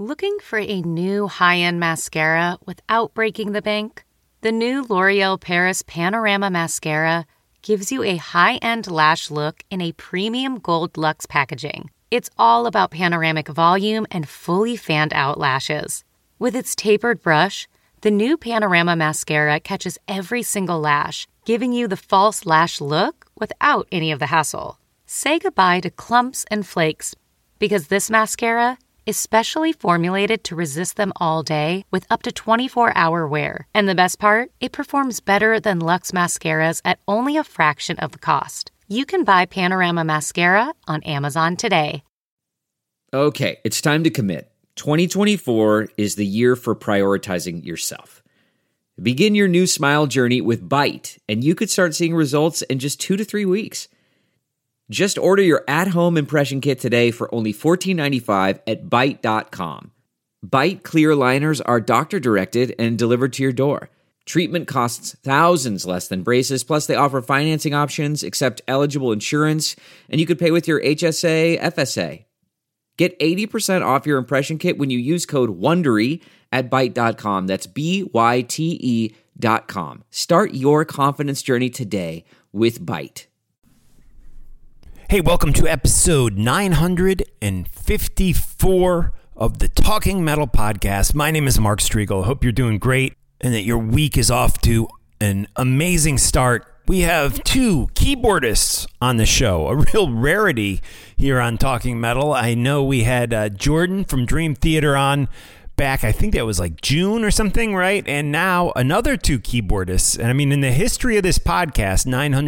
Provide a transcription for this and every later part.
Looking for a new high-end mascara without breaking the bank? The new L'Oreal Paris Panorama Mascara gives you a high-end lash look in a premium gold luxe packaging. It's all about panoramic volume and fully fanned-out lashes. With its tapered brush, the new Panorama Mascara catches every single lash, giving you the false lash look without any of the hassle. Say goodbye to clumps and flakes, because this mascara is specially formulated to resist them all day with up to 24-hour wear. And the best part? It performs better than Luxe mascaras at only a fraction of the cost. You can buy Panorama Mascara on Amazon today. Okay, it's time to commit. 2024 is the year for prioritizing yourself. Begin your new smile journey with Byte, and you could start seeing results in just 2 to 3 weeks. Just order your at-home impression kit today for only $14.95 at Byte.com. Byte clear liners are doctor-directed and delivered to your door. Treatment costs thousands less than braces, plus they offer financing options, accept eligible insurance, and you could pay with your HSA, FSA. Get 80% off your impression kit when you use code WONDERY at Byte.com. That's BYTE.com. Start your confidence journey today with Byte. Hey, welcome to episode 954 of the Talking Metal Podcast. My name is Mark Striegel. I hope you're doing great and that your week is off to an amazing start. We have 2 keyboardists on the show, a real rarity here on Talking Metal. I know we had Jordan from Dream Theater on back, I think that was like June or something, right? And now another 2 keyboardists. And I mean, in the history of this podcast,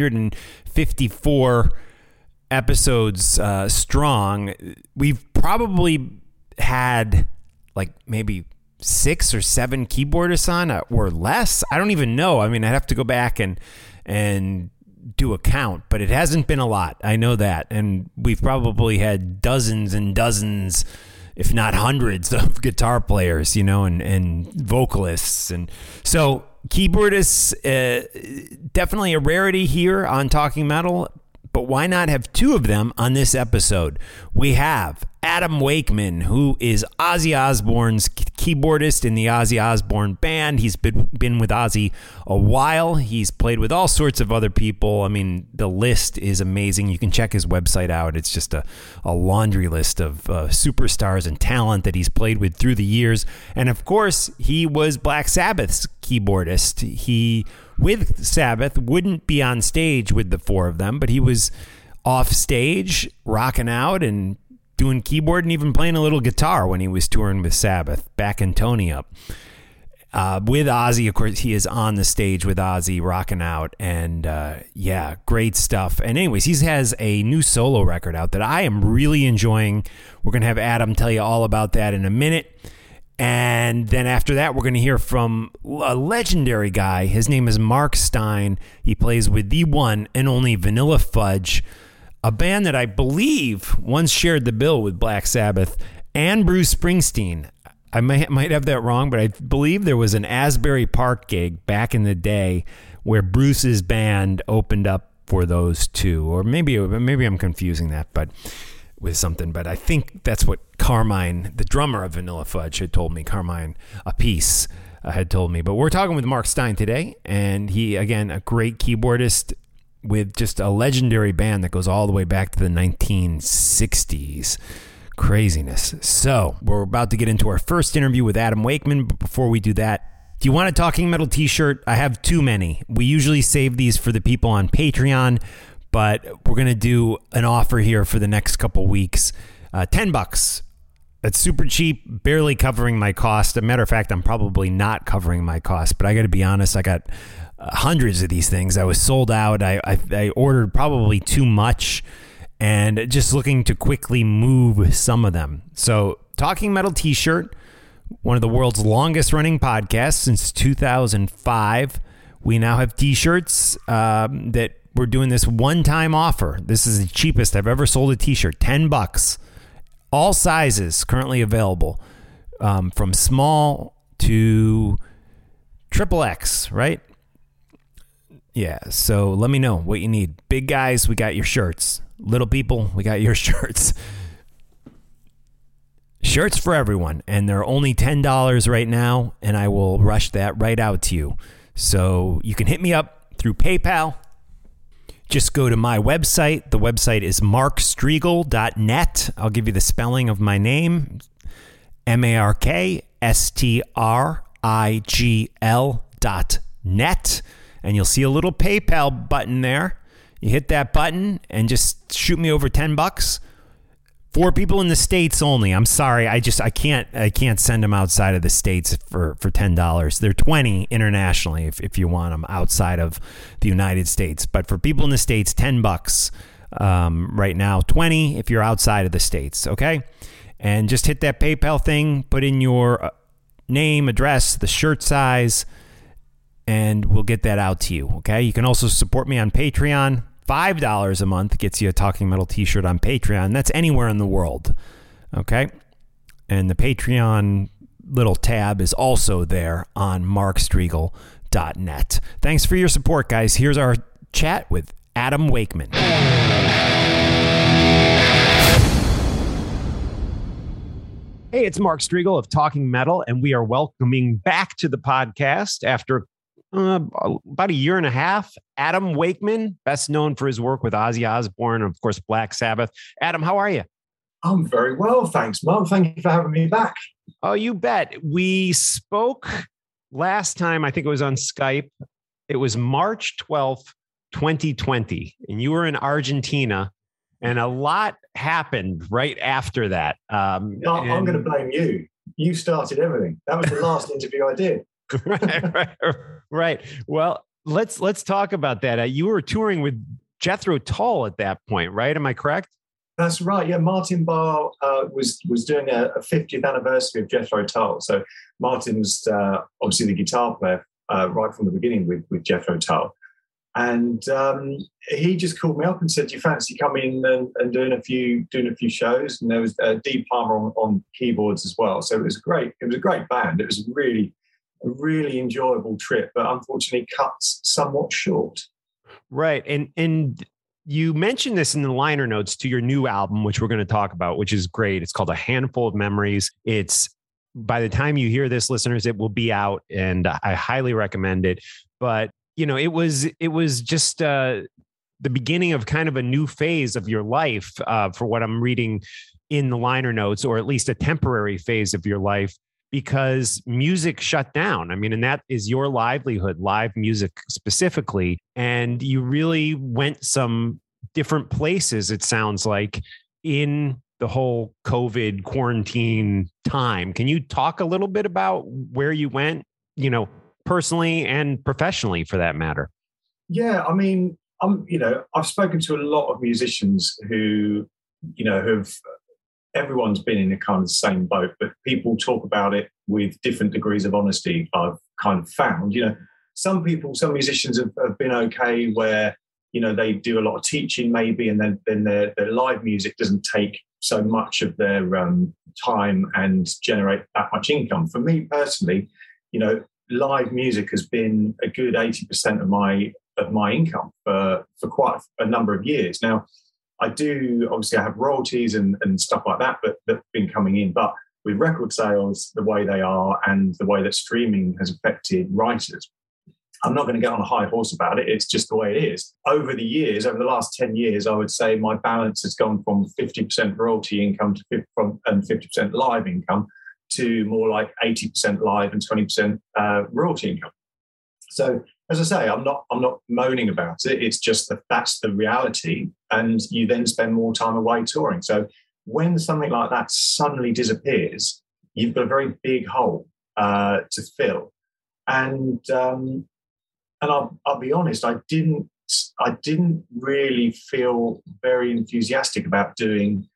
954 episodes strong, we've probably had like maybe 6 or 7 keyboardists on or less. I don't even know. I mean, I'd have to go back and do a count, but it hasn't been a lot. I know that. And we've probably had dozens and dozens, if not hundreds, of guitar players, and vocalists. And so keyboardists, definitely a rarity here on Talking Metal. But why not have 2 of them on this episode? We have Adam Wakeman, who is Ozzy Osbourne's keyboardist in the Ozzy Osbourne band. He's been with Ozzy a while. He's played with all sorts of other people. I mean, the list is amazing. You can check his website out. It's just a laundry list of superstars and talent that he's played with through the years. And of course, he was Black Sabbath's keyboardist. He, with Sabbath, wouldn't be on stage with the 4 of them, but he was off stage, rocking out and doing keyboard and even playing a little guitar when he was touring with Sabbath, backing Tony up. With Ozzy, of course, he is on the stage with Ozzy, rocking out, and yeah, great stuff. And anyways, he has a new solo record out that I am really enjoying. We're going to have Adam tell you all about that in a minute. And then after that, we're going to hear from a legendary guy. His name is Mark Stein. He plays with the one and only Vanilla Fudge, a band that I believe once shared the bill with Black Sabbath and Bruce Springsteen. I might have that wrong, but I believe there was an Asbury Park gig back in the day where Bruce's band opened up for those 2. Or maybe I'm confusing that, but with something. But I think that's what Carmine, the drummer of Vanilla Fudge, had told me. Carmine Appice had told me. But we're talking with Mark Stein today, and he, again, a great keyboardist with just a legendary band that goes all the way back to the 1960s. Craziness. So we're about to get into our first interview with Adam Wakeman, but before we do that, do you want a Talking Metal t-shirt? I have too many. We usually save these for the people on Patreon, but we're going to do an offer here for the next couple weeks. $10. That's super cheap, barely covering my cost. As a matter of fact, I'm probably not covering my cost, but I got to be honest, I got hundreds of these things. I was sold out. I ordered probably too much and just looking to quickly move some of them. So Talking Metal t-shirt, one of the world's longest running podcasts since 2005. We now have t-shirts that we're doing this one-time offer. This is the cheapest I've ever sold a t-shirt, $10. All sizes currently available, from small to XXX, right? Yeah, so let me know what you need. Big guys, we got your shirts. Little people, we got your shirts. Shirts for everyone, and they're only $10 right now, and I will rush that right out to you. So you can hit me up through PayPal. Just go to my website. The website is markstrigl.net. I'll give you the spelling of my name, markstrigl.net, and you'll see a little PayPal button there. You hit that button and just shoot me over $10. For people in the States only. I'm sorry, I can't send them outside of the States for $10. They're $20 internationally if you want them outside of the United States. But for people in the States, $10 right now, $20 if you're outside of the States. Okay, and just hit that PayPal thing, put in your name, address, the shirt size, and we'll get that out to you. Okay, you can also support me on Patreon. $5 a month gets you a Talking Metal t-shirt on Patreon. That's anywhere in the world. Okay. And the Patreon little tab is also there on markstrigl.net. Thanks for your support, guys. Here's our chat with Adam Wakeman. Hey, it's Mark Strigl of Talking Metal, and we are welcoming back to the podcast after about a year and a half, Adam Wakeman, best known for his work with Ozzy Osbourne and, of course, Black Sabbath. Adam, how are you? I'm very well, thanks, Mark. Thank you for having me back. Oh, you bet. We spoke last time, I think it was on Skype. It was March 12th, 2020, and you were in Argentina, and a lot happened right after that. I'm going to blame you. You started everything. That was the last interview I did. Right. Well, let's talk about that. You were touring with Jethro Tull at that point, right? Am I correct? That's right. Yeah, Martin Barre was doing a 50th anniversary of Jethro Tull. So Martin's obviously the guitar player right from the beginning with Jethro Tull, and he just called me up and said, "Do you fancy coming and doing a few shows?" And there was Dee Palmer on keyboards as well. So it was great. It was a great band. It was a really enjoyable trip, but unfortunately cut somewhat short. Right. And you mentioned this in the liner notes to your new album, which we're going to talk about, which is great. It's called A Handful of Memories. It's, by the time you hear this, listeners, it will be out, and I highly recommend it. But, you know, it was just the beginning of kind of a new phase of your life, for what I'm reading in the liner notes, or at least a temporary phase of your life, because music shut down. I mean, and that is your livelihood, live music specifically. And you really went some different places, it sounds like, in the whole COVID quarantine time. Can you talk a little bit about where you went, you know, personally and professionally for that matter? Yeah, I mean, I've spoken to a lot of musicians who, everyone's been in a kind of the same boat, but people talk about it with different degrees of honesty, I've kind of found. Some musicians have been okay where, they do a lot of teaching maybe, and then their live music doesn't take so much of their time and generate that much income. For me personally, live music has been a good 80% of my income for quite a number of years. Now, I have royalties and stuff like that have been coming in, but with record sales the way they are and the way that streaming has affected writers, I'm not going to get on a high horse about it. It's just the way it is. Over the last 10 years, I would say my balance has gone from 50% royalty income and 50% live income to more like 80% live and 20% royalty income. So, as I say, I'm not moaning about it. It's just that's the reality, and you then spend more time away touring. So when something like that suddenly disappears, you've got a very big hole to fill. And I'll be honest, I didn't really feel very enthusiastic about doing,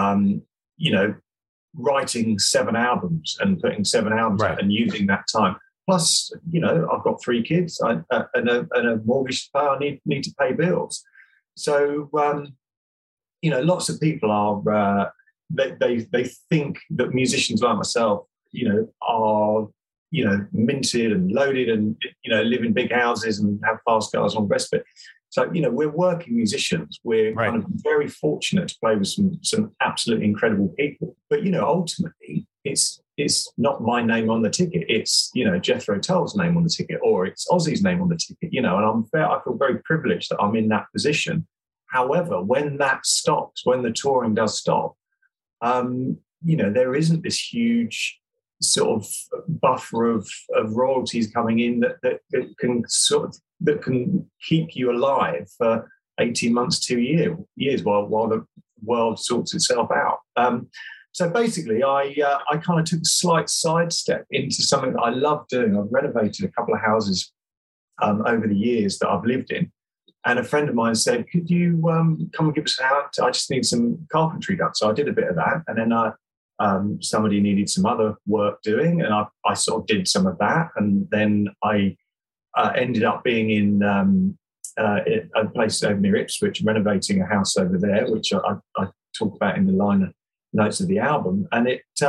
writing 7 albums and putting 7 albums out and using that time. Plus, I've got 3 kids and a mortgage to pay. I need to pay bills. So, lots of people are, they think that musicians like myself, are, minted and loaded and, live in big houses and have fast cars and all the rest of it. So, we're working musicians. We're Right. kind of very fortunate to play with some absolutely incredible people. But, ultimately, it's not my name on the ticket. It's, Jethro Tull's name on the ticket, or it's Ozzy's name on the ticket, and I feel very privileged that I'm in that position. However, when that stops, when the touring does stop, there isn't this huge sort of buffer of royalties coming in that can keep you alive for 18 months, 2 years while the world sorts itself out. So basically, I kind of took a slight sidestep into something that I love doing. I've renovated a couple of houses over the years that I've lived in. And a friend of mine said, could you come and give us a hand? I just need some carpentry done. So I did a bit of that. And then somebody needed some other work doing. And I sort of did some of that. And then I ended up being in a place over near Ipswich, renovating a house over there, which I talk about in the liner notes of the album. And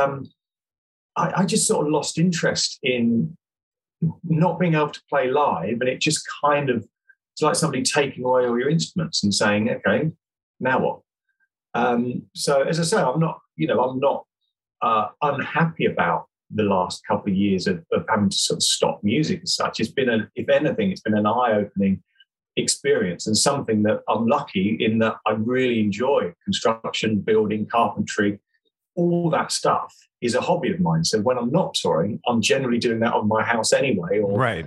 I just sort of lost interest in not being able to play live. And it just kind of, it's like somebody taking away all your instruments and saying, okay, now what? So as I say, I'm not unhappy about the last couple of years of having to sort of stop music as such. It's been if anything, it's been an eye-opening experience, and something that I'm lucky in that I really enjoy. Construction, building, carpentry, all that stuff is a hobby of mine. So when I'm not touring, I'm generally doing that on my house anyway, or, right.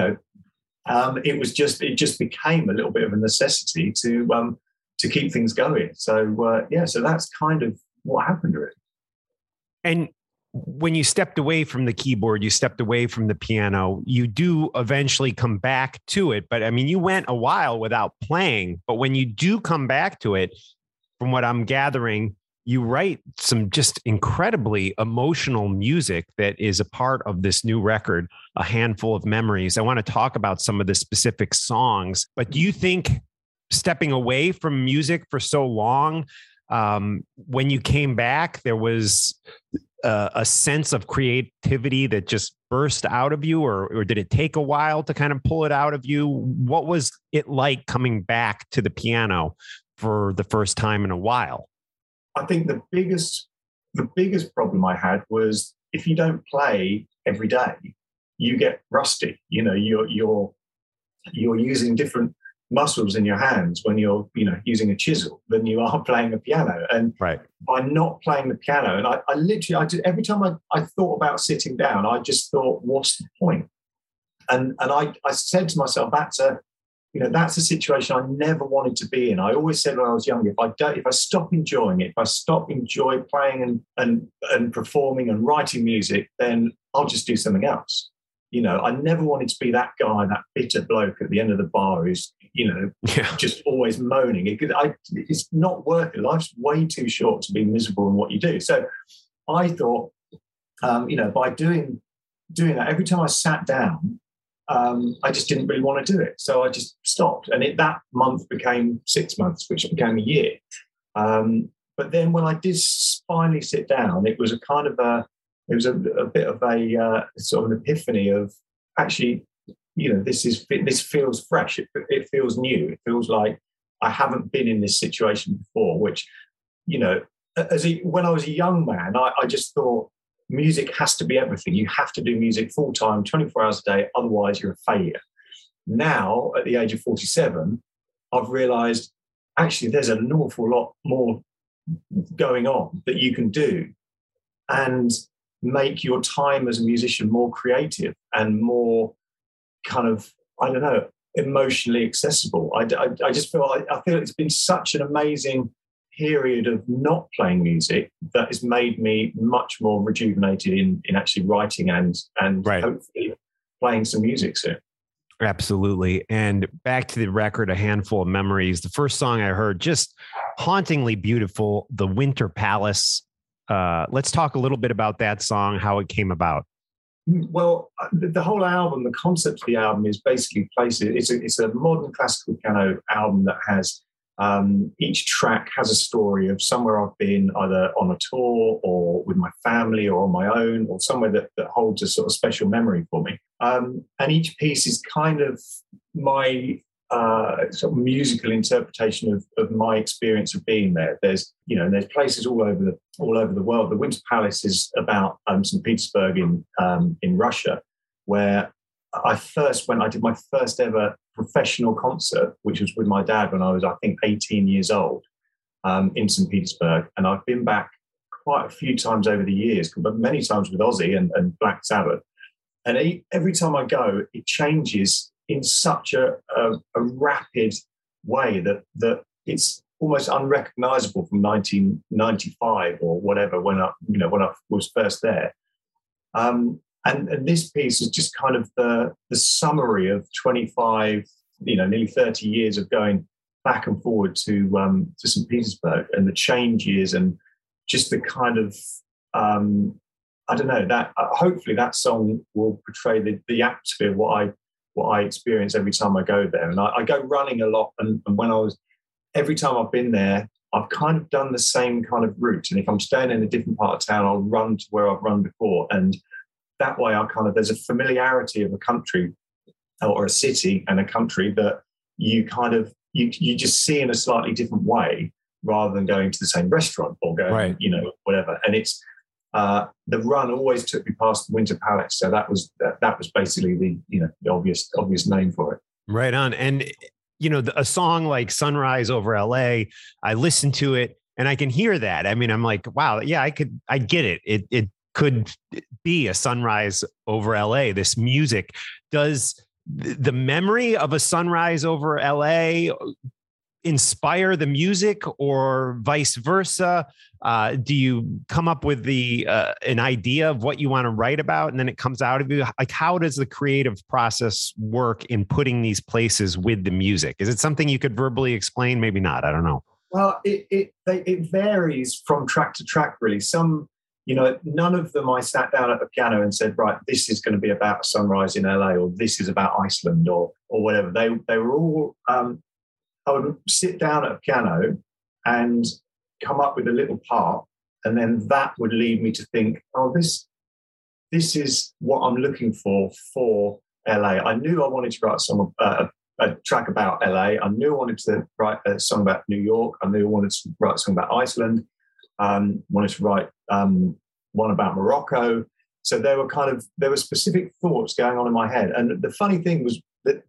It just became a little bit of a necessity to keep things going. So so that's kind of what happened to it. And when you stepped away from the keyboard, you stepped away from the piano, you do eventually come back to it. But I mean, you went a while without playing, but when you do come back to it, from what I'm gathering, you write some just incredibly emotional music that is a part of this new record, A Handful of Memories. I want to talk about some of the specific songs, but do you think stepping away from music for so long, when you came back, there was a sense of creativity that just burst out of you, or did it take a while to kind of pull it out of you? What was it like coming back to the piano for the first time in a while? I think the biggest problem I had was if you don't play every day, you get rusty. You're using different muscles in your hands when you're using a chisel than you are playing a piano. And right. By not playing the piano, and I did, every time I thought about sitting down, I just thought, what's the point? And I said to myself, that's a situation I never wanted to be in. I always said when I was younger, if I stop enjoying it, if I stop enjoying playing and performing and writing music, then I'll just do something else. I never wanted to be that guy, that bitter bloke at the end of the bar who's, just always moaning. It's not worth it. Life's way too short to be miserable in what you do. So I thought, by doing that, every time I sat down, I just didn't really want to do it. So I just stopped. And that month became 6 months, which became a year. But then when I did finally sit down, it was a bit of a sort of an epiphany of actually, this feels fresh. It feels new. It feels like I haven't been in this situation before, which, when I was a young man, I just thought, music has to be everything. You have to do music full time, 24 hours a day. Otherwise, you're a failure. Now, at the age of 47, I've realized actually there's an awful lot more going on that you can do and make your time as a musician more creative and more kind of, emotionally accessible. I just feel it's been such an amazing period of not playing music that has made me much more rejuvenated in actually writing and right. Hopefully playing some music soon. Absolutely. And back to the record, A Handful of Memories. The first song I heard, just hauntingly beautiful, The Winter Palace. Let's talk a little bit about that song, how it came about. Well, the whole album, the concept of the album is basically it's a modern classical piano album that has each track has a story of somewhere I've been, either on a tour or with my family or on my own, or somewhere that holds a sort of special memory for me. And each piece is kind of my sort of musical interpretation of my experience of being there. There's places all over the world. The Winter Palace is about St. Petersburg in Russia, where I first went. I did my first ever professional concert, which was with my dad when I was, I think, 18 years old, in St. Petersburg. And I've been back quite a few times over the years, but many times with Ozzy and Black Sabbath. And every time I go, it changes in such a rapid way that it's almost unrecognizable from 1995 or whatever when I was first there. And this piece is just kind of the summary of 25, nearly 30 years of going back and forward to St. Petersburg, and the changes and just the kind of I don't know, that hopefully that song will portray the atmosphere what I experience every time I go there. And I go running a lot, and every time I've been there, I've kind of done the same kind of route. And if I'm staying in a different part of town, I'll run to where I've run before. And that way there's a familiarity of a country or a city and a country that you kind of, you just see in a slightly different way rather than going to the same restaurant or going, right, whatever. And it's, the run always took me past the Winter Palace. So that was basically the obvious name for it. Right on. And, a song like Sunrise Over LA, I listen to it and I can hear that. I mean, I'm like, wow, yeah, I get it. It could be a sunrise over LA, this music. Does the memory of a sunrise over LA inspire the music, or vice versa? Do you come up with an idea of what you want to write about, and then it comes out of you? Like, how does the creative process work in putting these places with the music? Is it something you could verbally explain? Maybe not. I don't know. Well, it varies from track to track, really. Some, none of them I sat down at the piano and said, right, this is going to be about a sunrise in LA, or this is about Iceland, or whatever. They were all. I would sit down at a piano and come up with a little part, and then that would lead me to think, oh, this is what I'm looking for LA. I knew I wanted to write a track about LA. I knew I wanted to write a song about New York. I knew I wanted to write a song about Iceland. Wanted to write one about Morocco. So there were specific thoughts going on in my head. And the funny thing was that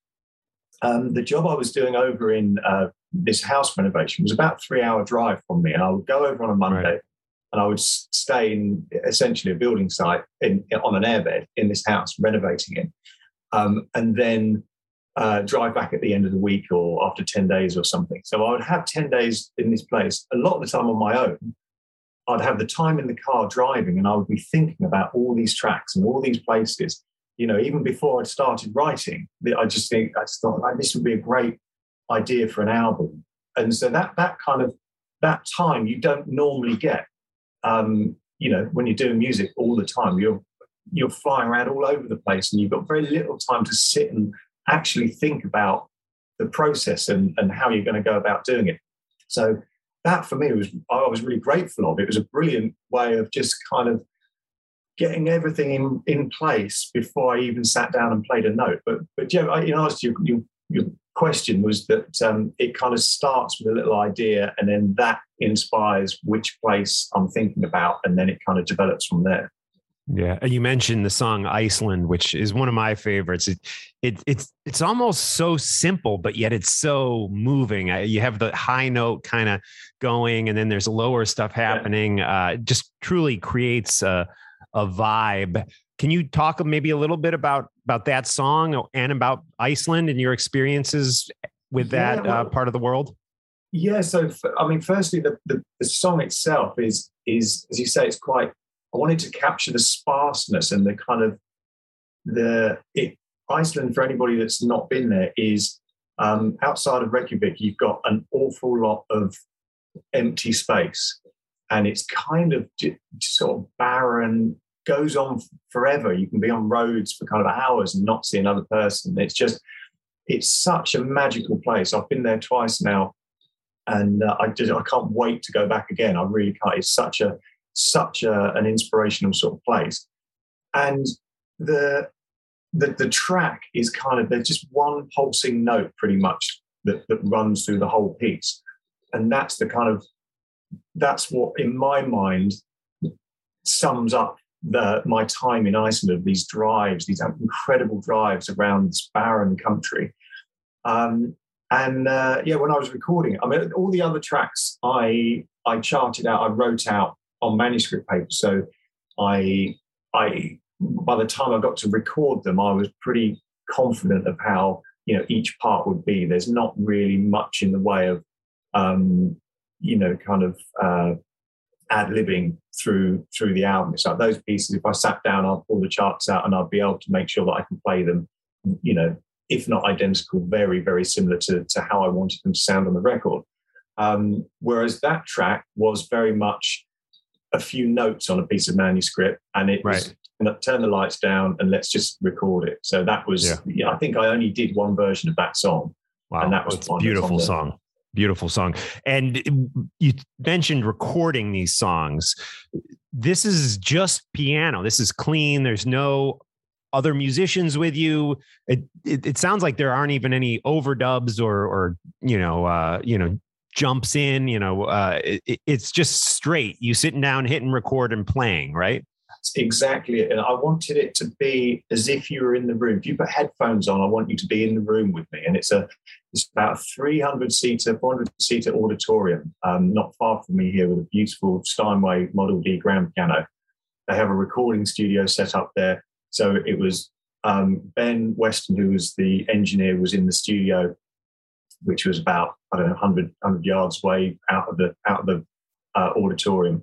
the job I was doing over in this house renovation was about a 3-hour drive from me. And I would go over on a Monday, right, and I would stay in essentially a building site on an airbed in this house, renovating it. And then drive back at the end of the week or after 10 days or something. So I would have 10 days in this place, a lot of the time on my own. I'd have the time in the car driving, and I would be thinking about all these tracks and all these places. Even before I'd started writing, I thought, like, this would be a great idea for an album. And so that time you don't normally get, when you're doing music all the time. You're flying around all over the place, and you've got very little time to sit and actually think about the process and how you're going to go about doing it. So that for me I was really grateful of. It was a brilliant way of just kind of getting everything in place before I even sat down and played a note. But Joe, asked your question was that it kind of starts with a little idea, and then that inspires which place I'm thinking about, and then it kind of develops from there. Yeah, you mentioned the song Iceland, which is one of my favorites. It's almost so simple, but yet it's so moving. You have the high note kind of going, and then there's lower stuff happening. Just truly creates a vibe. Can you talk maybe a little bit about that song and about Iceland and your experiences with that part of the world? Yeah. So, firstly, the song itself is, as you say, it's quite, I wanted to capture the sparseness and the kind of Iceland, for anybody that's not been there, is outside of Reykjavik, you've got an awful lot of empty space, and it's kind of just sort of barren, goes on forever. You can be on roads for kind of hours and not see another person. It's such a magical place. I've been there twice now, and I can't wait to go back again. I really can't. It's such an inspirational sort of place. And the the track is kind of, there's just one pulsing note pretty much that runs through the whole piece. And that's what in my mind sums up my time in Iceland, these drives, these incredible drives around this barren country. When I was recording, I mean, all the other tracks I charted out, I wrote out on manuscript paper. So I by the time I got to record them, I was pretty confident of how, each part would be. There's not really much in the way of, ad-libbing through the album. It's like those pieces, if I sat down, I'd pull the charts out and I'd be able to make sure that I can play them, if not identical, very, very similar to how I wanted them to sound on the record. Whereas that track was very much a few notes on a piece of manuscript, and it was turn the lights down and let's just record it. So that was, I think I only did one version of that song. Wow. And that was a beautiful song. Beautiful song. And you mentioned recording these songs. This is just piano. This is clean. There's no other musicians with you. It sounds like there aren't even any overdubs or jumps in. It's just straight. You sitting down, hitting record, and playing, right? That's exactly it. And I wanted it to be as if you were in the room. If you put headphones on, I want you to be in the room with me. And it's about a 400-seater auditorium, not far from me here, with a beautiful Steinway Model D grand piano. They have a recording studio set up there. So it was Ben Weston, who was the engineer, was in the studio, which was about, 100 yards away out of the auditorium.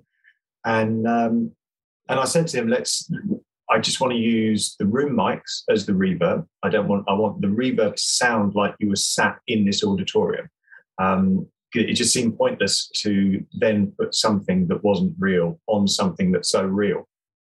And I said to him, I just want to use the room mics as the reverb. I want the reverb to sound like you were sat in this auditorium. It just seemed pointless to then put something that wasn't real on something that's so real.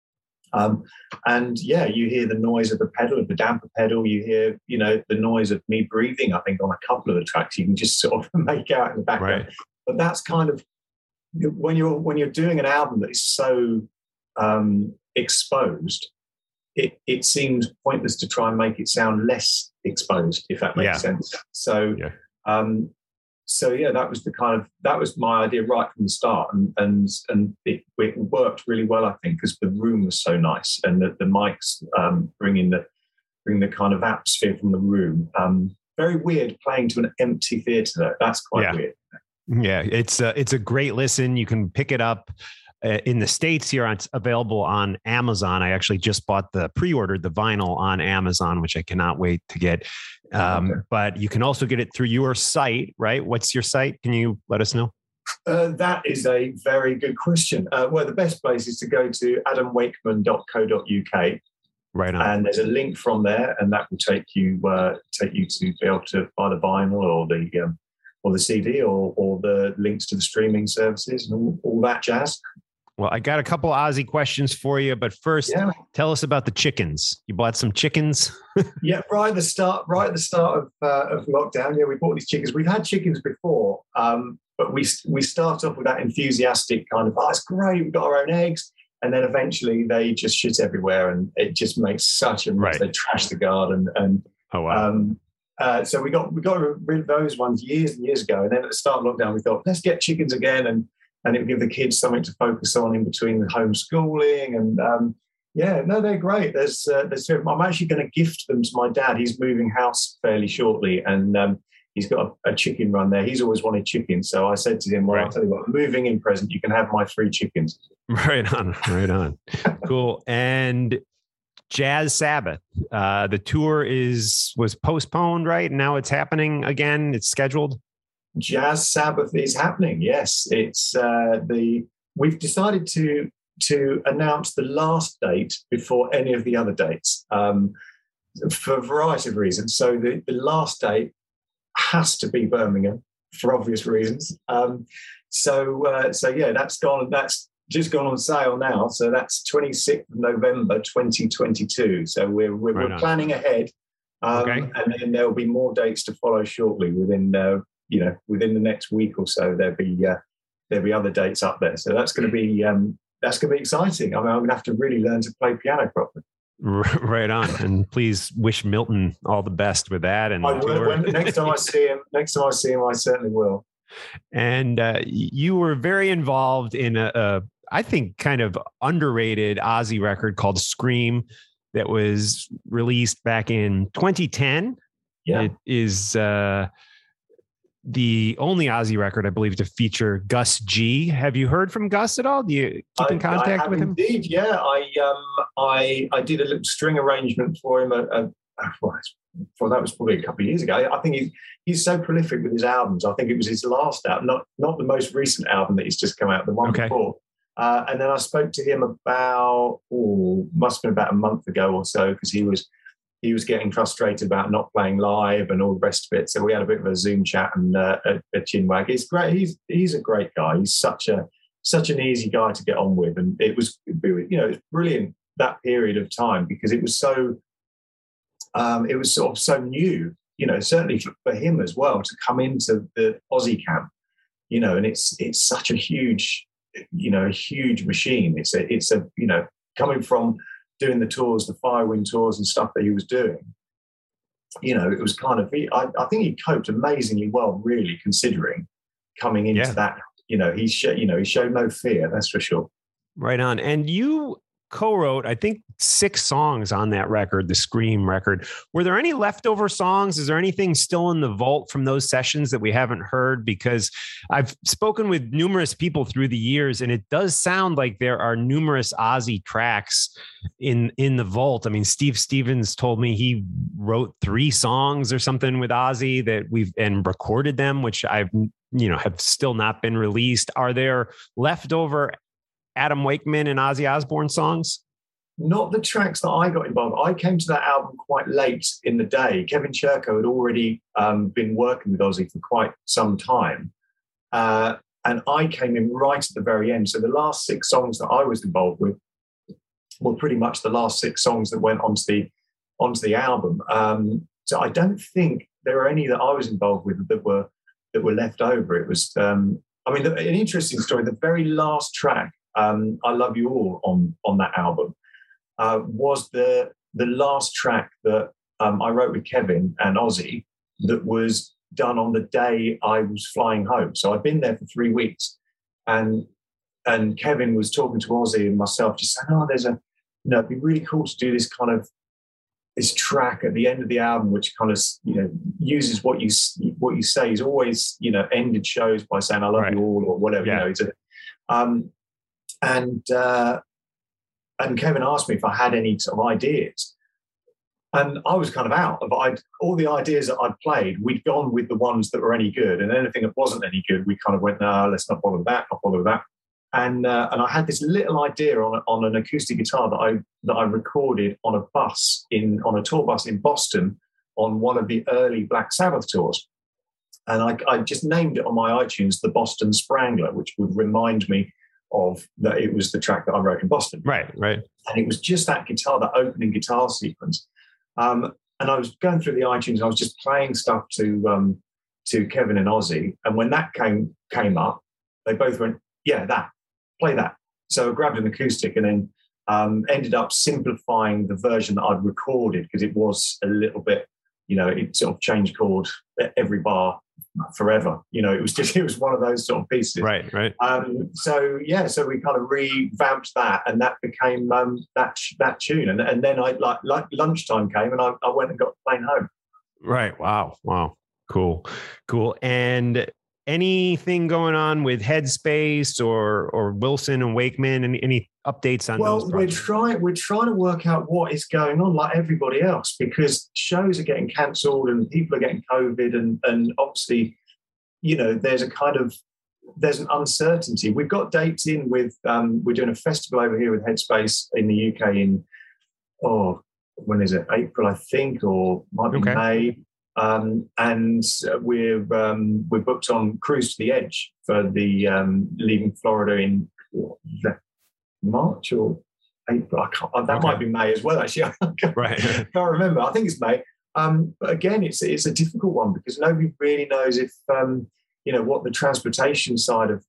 You hear the noise of the pedal, of the damper pedal. You hear, the noise of me breathing. I think on a couple of the tracks, you can just sort of make out in the background. Right. But that's kind of when you're doing an album that is so exposed, it seems pointless to try and make it sound less exposed, if that makes sense. So, that was my idea right from the start, and it worked really well, I think, because the room was so nice, and the mics bring the kind of atmosphere from the room. Very weird playing to an empty theatre. That's quite weird. Yeah, it's a great listen. You can pick it up. In the States here, it's available on Amazon. I actually just pre-ordered the vinyl on Amazon, which I cannot wait to get. But you can also get it through your site, right? What's your site? Can you let us know? That is a very good question. Well, the best place is to go to adamwakeman.co.uk. Right on. And there's a link from there, and that will take you to be able to buy the vinyl or the CD or the links to the streaming services and all that jazz. Well, I got a couple Ozzy questions for you, but first, tell us about the chickens. You bought some chickens? Right at the start of lockdown. Yeah, we bought these chickens. We've had chickens before, but we start off with that enthusiastic kind of, it's great, we've got our own eggs. And then eventually they just shit everywhere, and it just makes such a mess. They trash the garden. And oh, wow. So we got rid of those ones years and years ago. And then at the start of lockdown, we thought, let's get chickens again. And it would give the kids something to focus on in between the homeschooling. And they're great. I'm actually going to gift them to my dad. He's moving house fairly shortly, and he's got a chicken run there. He's always wanted chickens. So I said to him, well, I'll tell you what, moving in present, you can have my 3 chickens. Right on. Cool. And Jazz Sabbath, the tour was postponed, right? Now it's happening again. It's scheduled. Jazz Sabbath is happening. Yes, it's we've decided to announce the last date before any of the other dates for a variety of reasons. So the last date has to be Birmingham for obvious reasons. That's gone. That's just gone on sale now. So that's 26th of November 2022. So we're planning ahead, and then there will be more dates to follow shortly within the next week or so. There'll be other dates up there. So that's going to be exciting. I mean, I'm going to have to really learn to play piano properly. Right on. And please wish Milton all the best with that. And I will. Next time I see him, I certainly will. And you were very involved in a I think, kind of underrated Ozzy record called Scream that was released back in 2010. Yeah. It is the only Ozzy record, I believe, to feature Gus G. Have you heard from Gus at all? Do you keep in contact with him? Indeed, yeah. I did a little string arrangement for him. That was probably a couple of years ago. I think he's so prolific with his albums. I think it was his last album, not the most recent album that he's just come out, the one before. And then I spoke to him must have been about a month ago or so, because he was getting frustrated about not playing live and all the rest of it. So we had a bit of a Zoom chat and a chinwag. It's great. He's a great guy. He's such an easy guy to get on with, and it was brilliant that period of time, because it was so sort of so new. Certainly for him as well, to come into the Aussie camp. And it's such a huge machine. It's a coming from doing the tours, the Firewind tours and stuff that he was doing, it was kind of, I think he coped amazingly well, really, considering coming into that. He showed no fear, that's for sure. Right on. And you co-wrote, I think, 6 songs on that record, the Scream record. Were there any leftover songs? Is there anything still in the vault from those sessions that we haven't heard? Because I've spoken with numerous people through the years, and it does sound like there are numerous Ozzy tracks in the vault. I mean, Steve Stevens told me he wrote 3 songs or something with Ozzy that and recorded them, which have still not been released. Are there leftover Adam Wakeman and Ozzy Osbourne songs? Not the tracks that I got involved. I came to that album quite late in the day. Kevin Churko had already been working with Ozzy for quite some time. And I came in right at the very end. So the last 6 songs that I was involved with were pretty much the last 6 songs that went onto the album. So I don't think there were any that I was involved with that were left over. It was, an interesting story. The very last track, I Love You All on that album, was the last track that I wrote with Kevin and Ozzy, that was done on the day I was flying home. So I'd been there for 3 weeks, and Kevin was talking to Ozzy and myself, just saying, it'd be really cool to do this this track at the end of the album, which kind of uses what you say. He's always ended shows by saying I love you all, or whatever. Yeah. And Kevin asked me if I had any sort of ideas, and I was kind of out of all the ideas that I'd played. We'd gone with the ones that were any good, and anything that wasn't any good, we kind of went, no, let's not bother with that, not bother with that. And I had this little idea on an acoustic guitar that I recorded on a tour bus in Boston on one of the early Black Sabbath tours. And I just named it on my iTunes the Boston Sprangler, which would remind me of that it was the track that I wrote in Boston. Right. And it was just that guitar, that opening guitar sequence. And I was going through the iTunes, and I was just playing stuff to Kevin and Ozzy. And when that came up, they both went, yeah, play that. So I grabbed an acoustic and then ended up simplifying the version that I'd recorded, because it was a little bit, it sort of changed chord every bar forever. It was one of those sort of pieces. Right. So we kind of revamped that, and that became that tune. And then I like lunchtime came, and I went and got the plane home. Right. Wow. Cool. And anything going on with Headspace or Wilson and Wakeman? Any updates on those projects? We're trying to work out what is going on, like everybody else, because shows are getting cancelled and people are getting COVID, and obviously, there's an uncertainty. We've got dates in with we're doing a festival over here with Headspace in the UK when is it? April, I think, or might be May. And we're booked on Cruise to the Edge for the leaving Florida in March or April. That might be May as well, actually. I can't remember. I think it's May. But again, it's a difficult one, because nobody really knows if what the transportation side of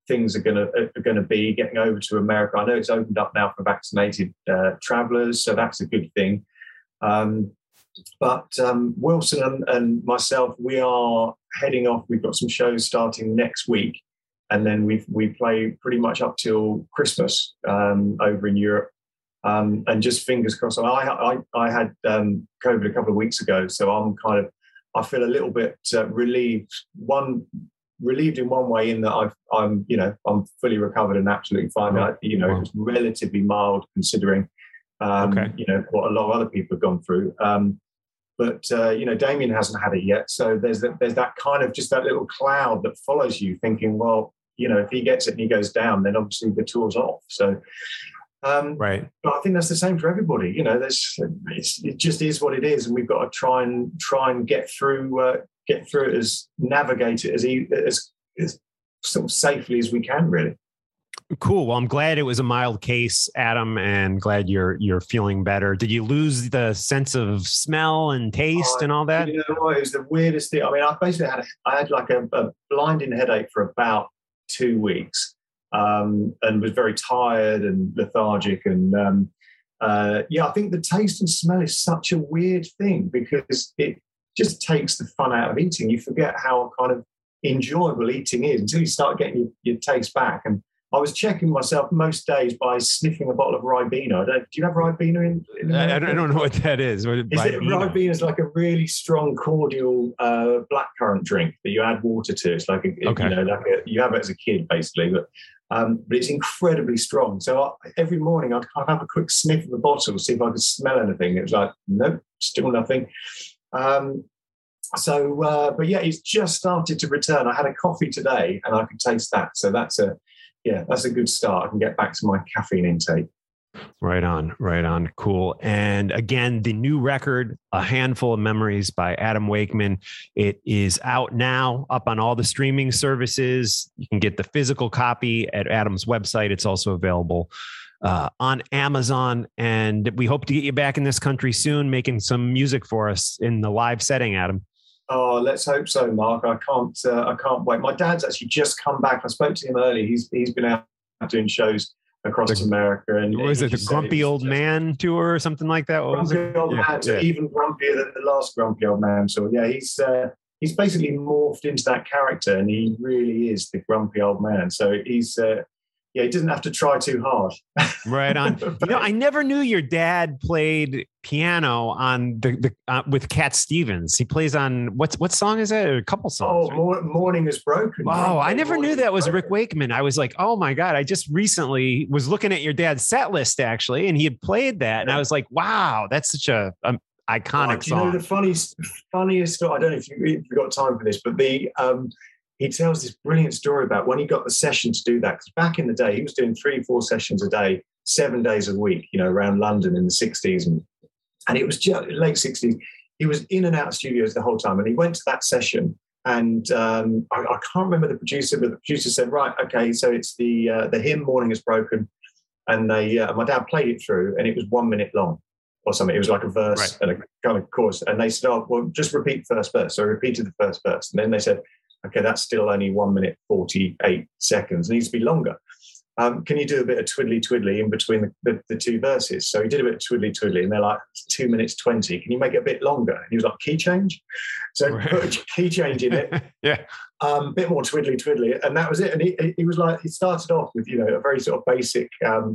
things are gonna be getting over to America. I know it's opened up now for vaccinated travelers, so that's a good thing. But Wilson and myself, we are heading off. We've got some shows starting next week, and then we play pretty much up till Christmas over in Europe. And just fingers crossed. I had COVID a couple of weeks ago, so I feel a little bit relieved. Relieved in one way, in that I'm fully recovered and absolutely fine. It was relatively mild considering what a lot of other people have gone through. But Damien hasn't had it yet, so there's that kind of just that little cloud that follows you, thinking, well, if he gets it and he goes down, then obviously the tour's off. So. Right. But I think that's the same for everybody. It just is what it is, and we've got to try and get through it, navigate it as sort of safely as we can, really. Cool. Well, I'm glad it was a mild case, Adam, and glad you're feeling better. Did you lose the sense of smell and taste and all that? It was the weirdest thing. I mean, I had like a blinding headache for about 2 weeks. And was very tired and lethargic, and I think the taste and smell is such a weird thing because it just takes the fun out of eating. You forget how kind of enjoyable eating is until you start getting your taste back. And I was checking myself most days by sniffing a bottle of Ribena. Do you have Ribena in I don't know what that is. Ribena is like a really strong, cordial blackcurrant drink that you add water to. It's like you have it as a kid, basically, but it's incredibly strong. So every morning I'd kind of have a quick sniff of the bottle, see if I could smell anything. It was like, nope, still nothing. But it's just started to return. I had a coffee today and I could taste that. So that's a good start. I can get back to my caffeine intake. Right on. Cool. And again, the new record, A Handful of Memories by Adam Wakeman. It is out now, up on all the streaming services. You can get the physical copy at Adam's website. It's also available on Amazon. And we hope to get you back in this country soon, making some music for us in the live setting, Adam. Oh, let's hope so, Mark. I can't wait. My dad's actually just come back. I spoke to him early. He's been out doing shows across America, and was it the Grumpy Old Man tour or something like that? Grumpy Old Man, even grumpier than the last Grumpy Old Man tour. Yeah, he's basically morphed into that character, and he really is the Grumpy Old Man. So he's he doesn't have to try too hard. Right on. I never knew your dad played piano on the with Cat Stevens. He plays on what song is that? A couple songs. Oh, right? Morning is Broken. Wow, right? I never knew that was Rick Wakeman. I was like, oh my God, I just recently was looking at your dad's set list actually, and he had played that, and I was like, wow, that's such a iconic song. The funniest story, I don't know if you've got time for this, but he tells this brilliant story about when he got the session to do that. Because back in the day, he was doing 3-4 sessions a day, 7 days a week, around London in the 60s. And it was just late 60s. He was in and out of studios the whole time. And he went to that session. And I can't remember the producer, but the producer said, right, okay, so it's the hymn Morning is Broken. And my dad played it through, and it was 1 minute long or something. It was like a verse and a kind of chorus. And they said, oh, well, just repeat the first verse. So I repeated the first verse. And then they said, okay, that's still only 1 minute 48 seconds. It needs to be longer. Can you do a bit of twiddly in between the two verses? So he did a bit of twiddly, and they're like 2 minutes 20. Can you make it a bit longer? And he was like, key change. So he put a key change in it. Yeah. A bit more twiddly, and that was it. And he was like, he started off with a very sort of basic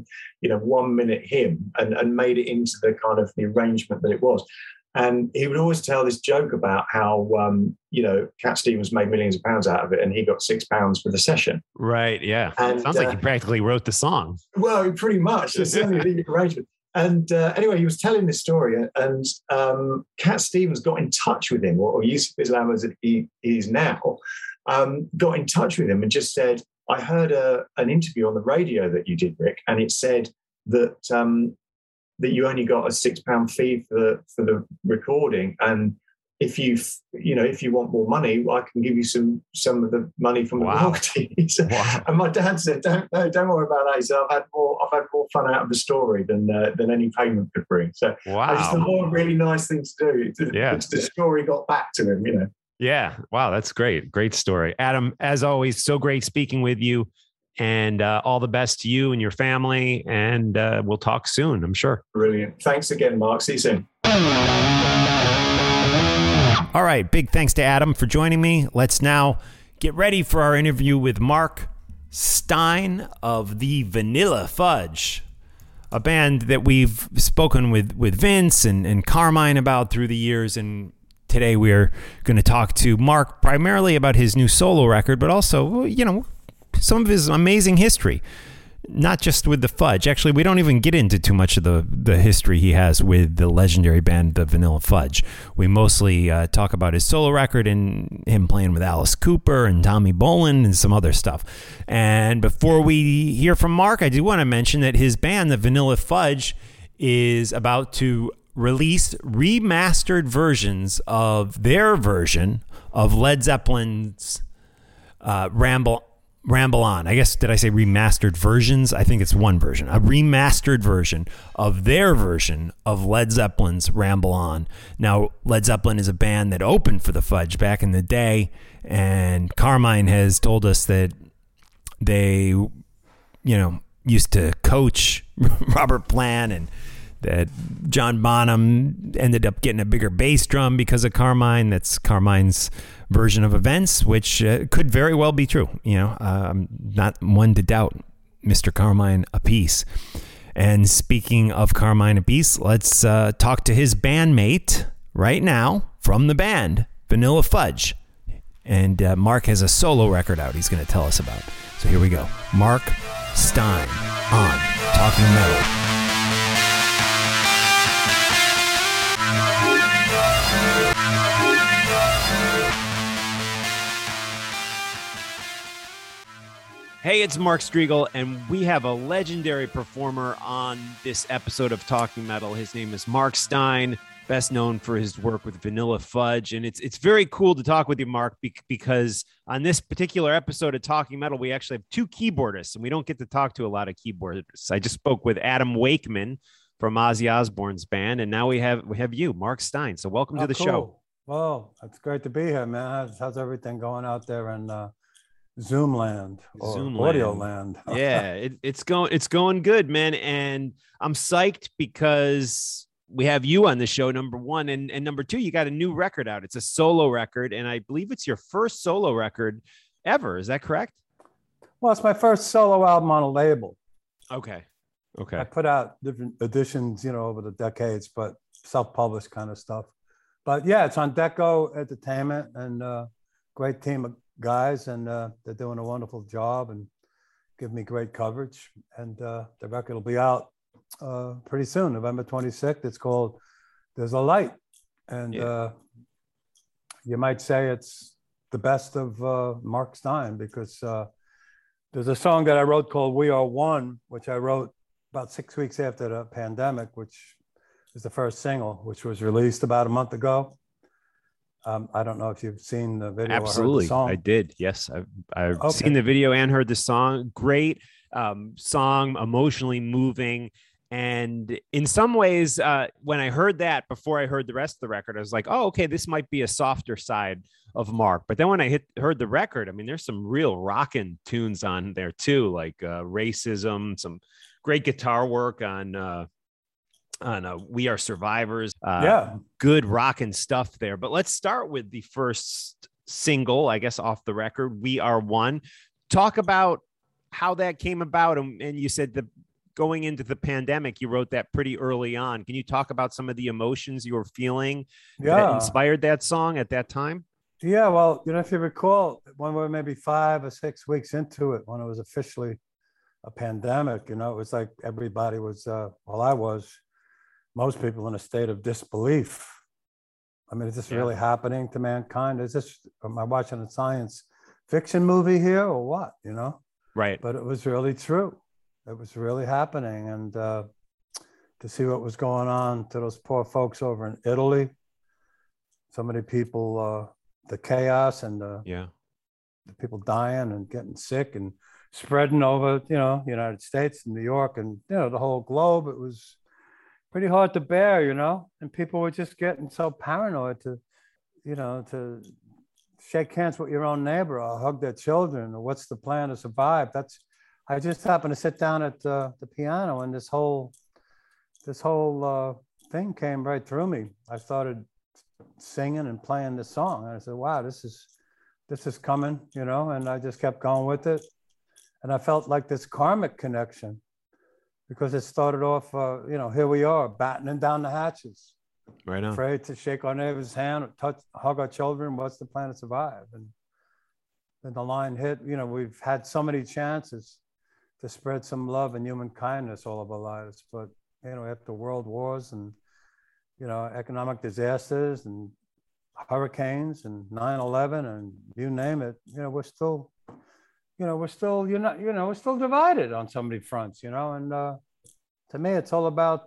1 minute hymn, and made it into the kind of the arrangement that it was. And he would always tell this joke about how, Cat Stevens made millions of pounds out of it, and he got £6 for the session. Right, yeah. And, sounds like he practically wrote the song. Well, pretty much. It's certainly the arrangement. And anyway, he was telling this story, and Cat Stevens got in touch with him, or Yusuf Islam as he is now, got in touch with him and just said, I heard an interview on the radio that you did, Rick, and it said that you only got a £6 fee for the recording, and if you want more money, I can give you some of the money from the royalties. Wow. And my dad said, "Don't worry about that." He said, "I've had more fun out of the story than any payment could bring." So I just thought, a really nice thing to do. The story got back to him, Yeah. Wow, that's great. Great story, Adam. As always, so great speaking with you. And all the best to you and your family. And we'll talk soon, I'm sure. Brilliant. Thanks again, Mark. See you soon. All right. Big thanks to Adam for joining me. Let's now get ready for our interview with Mark Stein of the Vanilla Fudge, a band that we've spoken with Vince and Carmine about through the years. And today we're going to talk to Mark primarily about his new solo record, but also, some of his amazing history, not just with the Fudge. Actually, we don't even get into too much of the history he has with the legendary band, the Vanilla Fudge. We mostly talk about his solo record and him playing with Alice Cooper and Tommy Bolin and some other stuff. And before we hear from Mark, I do want to mention that his band, the Vanilla Fudge, is about to release remastered versions of their version of Led Zeppelin's Ramble On. I guess, did I say remastered versions? I think it's one version. A remastered version of their version of Led Zeppelin's Ramble On. Now, Led Zeppelin is a band that opened for the Fudge back in the day, and Carmine has told us that they, used to coach Robert Plant, and that John Bonham ended up getting a bigger bass drum because of Carmine. That's Carmine's version of events, which could very well be true. I'm not one to doubt Mr. Carmine Appice. And speaking of Carmine Appice, let's talk to his bandmate right now from the band, Vanilla Fudge. And Mark has a solo record out he's going to tell us about. So here we go. Mark Stein on Talking Metal. Hey, it's Mark Strigl, and we have a legendary performer on this episode of Talking Metal. His name is Mark Stein, best known for his work with Vanilla Fudge. And it's very cool to talk with you, Mark, because on this particular episode of Talking Metal, we actually have two keyboardists, and we don't get to talk to a lot of keyboardists. I just spoke with Adam Wakeman from Ozzy Osbourne's band, and now we have you, Mark Stein. So welcome to the show. Well, it's great to be here, man. How's everything going out there in Zoom land or audio land? Yeah, it's going good, man. And I'm psyched because we have you on the show, number one, and number two, you got a new record out. It's a solo record, and I believe it's your first solo record ever. Is that correct? Well, it's my first solo album on a label. Okay. I put out different editions, over the decades, but self-published kind of stuff. But yeah, it's on Deco Entertainment, and great team of guys, and they're doing a wonderful job and give me great coverage. And the record will be out pretty soon, November 26th. It's called There's a Light. And you might say it's the best of Mark Stein, because there's a song that I wrote called We Are One, which I wrote about 6 weeks after the pandemic, which is the first single, which was released about a month ago. I don't know if you've seen the video. Absolutely. Or heard the song. I did. Yes. I've seen the video and heard the song. Great song, emotionally moving. And in some ways, when I heard that before I heard the rest of the record, I was like, oh, okay, this might be a softer side of Mark. But then when I heard the record, I mean, there's some real rockin' tunes on there too, like Racism, some great guitar work on We Are Survivors. Good rockin' stuff there. But let's start with the first single, I guess, off the record, We Are One. Talk about how that came about. And you said that going into the pandemic, you wrote that pretty early on. Can you talk about some of the emotions you were feeling that inspired that song at that time? Yeah, well, if you recall, when we were maybe 5 or 6 weeks into it, when it was officially a pandemic, it was like everybody was, most people in a state of disbelief. I mean, is this really happening to mankind? Am I watching a science fiction movie here or what, Right. But it was really true. It was really happening. And to see what was going on to those poor folks over in Italy, so many people, the chaos and the people dying and getting sick and spreading over, United States and New York and, the whole globe. It was pretty hard to bear, and people were just getting so paranoid to shake hands with your own neighbor or hug their children or what's the plan to survive. That's I just happened to sit down at the piano, and this whole thing came right through me. I started singing and playing this song, and I said, "Wow, this is coming," you know. And I just kept going with it, and I felt like this karmic connection because it started off, here we are battening down the hatches, Right on. afraid to shake our neighbor's hand, hug our children. What's the plan to survive? And then the line hit. We've had so many chances to spread some love and human kindness all of our lives, but after world wars and economic disasters and hurricanes and 9/11 and you name it, we're still divided on so many fronts, and to me it's all about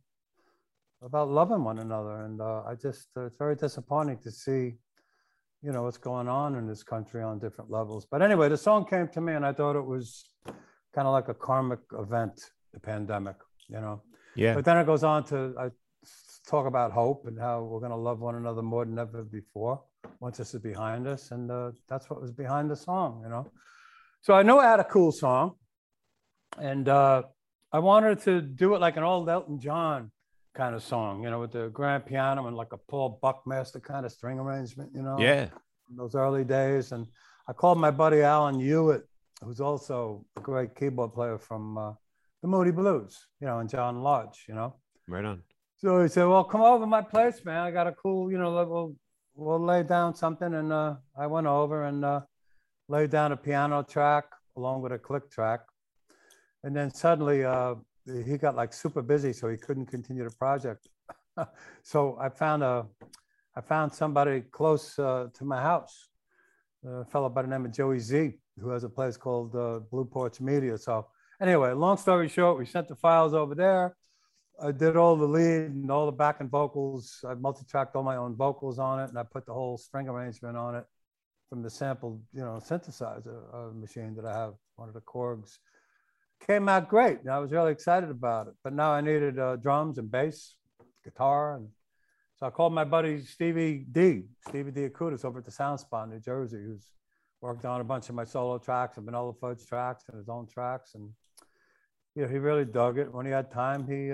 loving one another. And it's very disappointing to see what's going on in this country on different levels. But anyway, the song came to me and I thought it was kind of like a karmic event, the pandemic. Yeah. But then it goes on to talk about hope and how we're going to love one another more than ever before once this is behind us. And that's what was behind the song, So I knew I had a cool song, and I wanted to do it like an old Elton John kind of song, with the grand piano and like a Paul Buckmaster kind of string arrangement, Yeah. in those early days. And I called my buddy Alan Hewitt, who's also a great keyboard player from the Moody Blues, and John Lodge, Right on. So he said, "Well, come over to my place, man. I got a cool, we'll lay down something." And I went over and laid down a piano track along with a click track. And then suddenly he got like super busy, so he couldn't continue the project. So I found somebody close to my house, a fellow by the name of Joey Z, who has a place called Blue Porch Media. So anyway, long story short, we sent the files over there. I did all the lead and all the backing vocals. I multi-tracked all my own vocals on it, and I put the whole string arrangement on it from the sampled, synthesizer machine that I have, one of the Korgs. Came out great, and I was really excited about it. But now I needed drums and bass, guitar, and so I called my buddy Stevie D Acutis over at the Sound Spot in New Jersey, who's worked on a bunch of my solo tracks and Vanilla Fudge tracks and his own tracks, and he really dug it. When he had time, he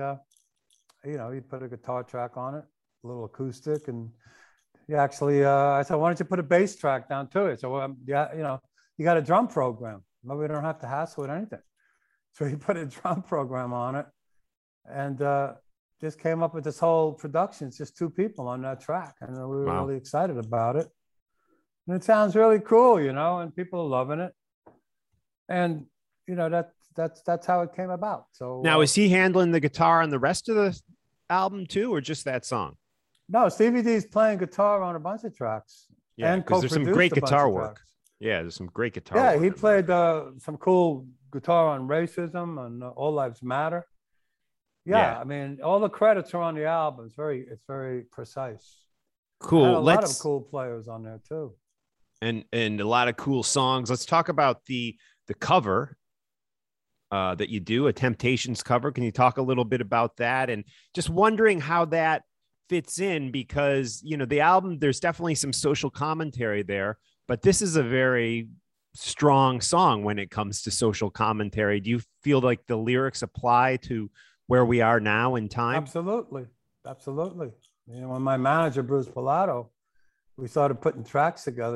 put a guitar track on it, a little acoustic, and he actually, I said, "Why don't you put a bass track down to it?" So, you got a drum program. Maybe we don't have to hassle with anything. So he put a drum program on it, and just came up with this whole production. It's just two people on that track, and we were really excited about it. And it sounds really cool, and people are loving it. And that's how it came about. So Now, is he handling the guitar on the rest of the album too, or just that song? No, Stevie D's playing guitar on a bunch of tracks. Yeah, because there's some great guitar work. Yeah, there's some great guitar work. Yeah, he played some cool guitar on Racism and All Lives Matter. Yeah, I mean, all the credits are on the album. It's very precise. Cool. A lot of cool players on there too. And a lot of cool songs. Let's talk about the cover that you do, a Temptations cover. Can you talk a little bit about that? And just wondering how that fits in, because, the album, there's definitely some social commentary there, but this is a very strong song when it comes to social commentary. Do you feel like the lyrics apply to where we are now in time? Absolutely. When my manager, Bruce Pilato, we started putting tracks together,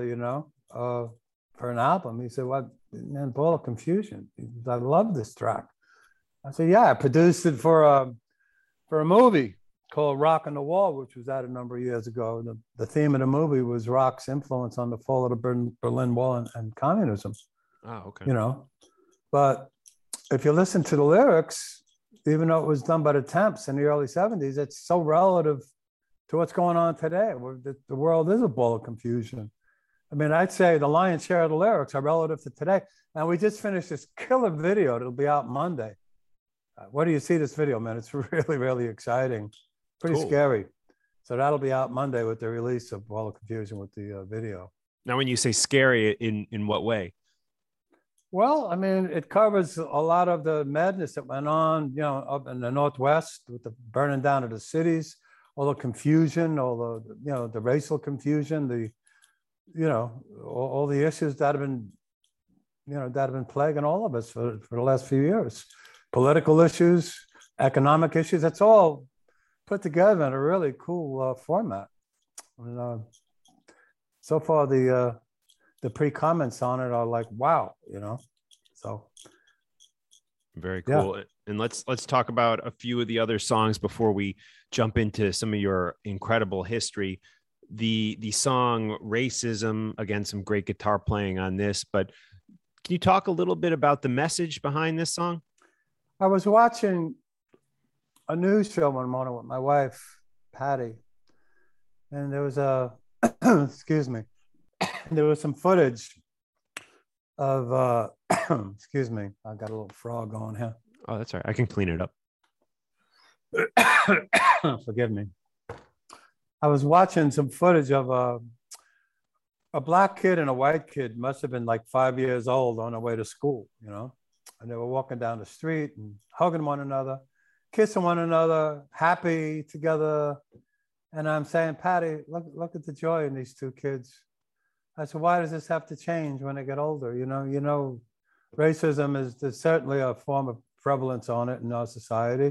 for an album, he said, "What, man, Ball of Confusion. I love this track." I said, "Yeah, I produced it for a movie called Rock on the Wall, which was out a number of years ago. The theme of the movie was rock's influence on the fall of the Berlin Wall and communism." Oh, okay. But if you listen to the lyrics, even though it was done by the Temps in the early 70s, it's so relative to what's going on today. The world is a ball of confusion. I mean, I'd say the lion's share of the lyrics are relative to today. And we just finished this killer video that'll be out Monday. Where do you see this video, man? It's really, really exciting. Pretty scary. So that'll be out Monday with the release of Ball of Confusion with the video. Now, when you say scary, in what way? Well, I mean, it covers a lot of the madness that went on, up in the Northwest with the burning down of the cities, all the confusion, all the, the racial confusion, all the issues that have been, that have been plaguing all of us for the last few years. Political issues, economic issues, that's all put together in a really cool format. And so far, the pre-comments on it are like, wow, so. Very cool. Yeah. And let's talk about a few of the other songs before we jump into some of your incredible history. The song Racism, again, some great guitar playing on this, but can you talk a little bit about the message behind this song? I was watching a news show one morning with my wife, Patty, and there was excuse me, there was some footage of, excuse me, I got a little frog going here. Oh, that's all right. I can clean it up. Forgive me. I was watching some footage of a black kid and a white kid, must have been like 5 years old, on their way to school, and they were walking down the street and hugging one another, kissing one another, happy together. And I'm saying, Patty, look at the joy in these two kids. I said, why does this have to change when they get older? Racism there's certainly a form of prevalence on it in our society,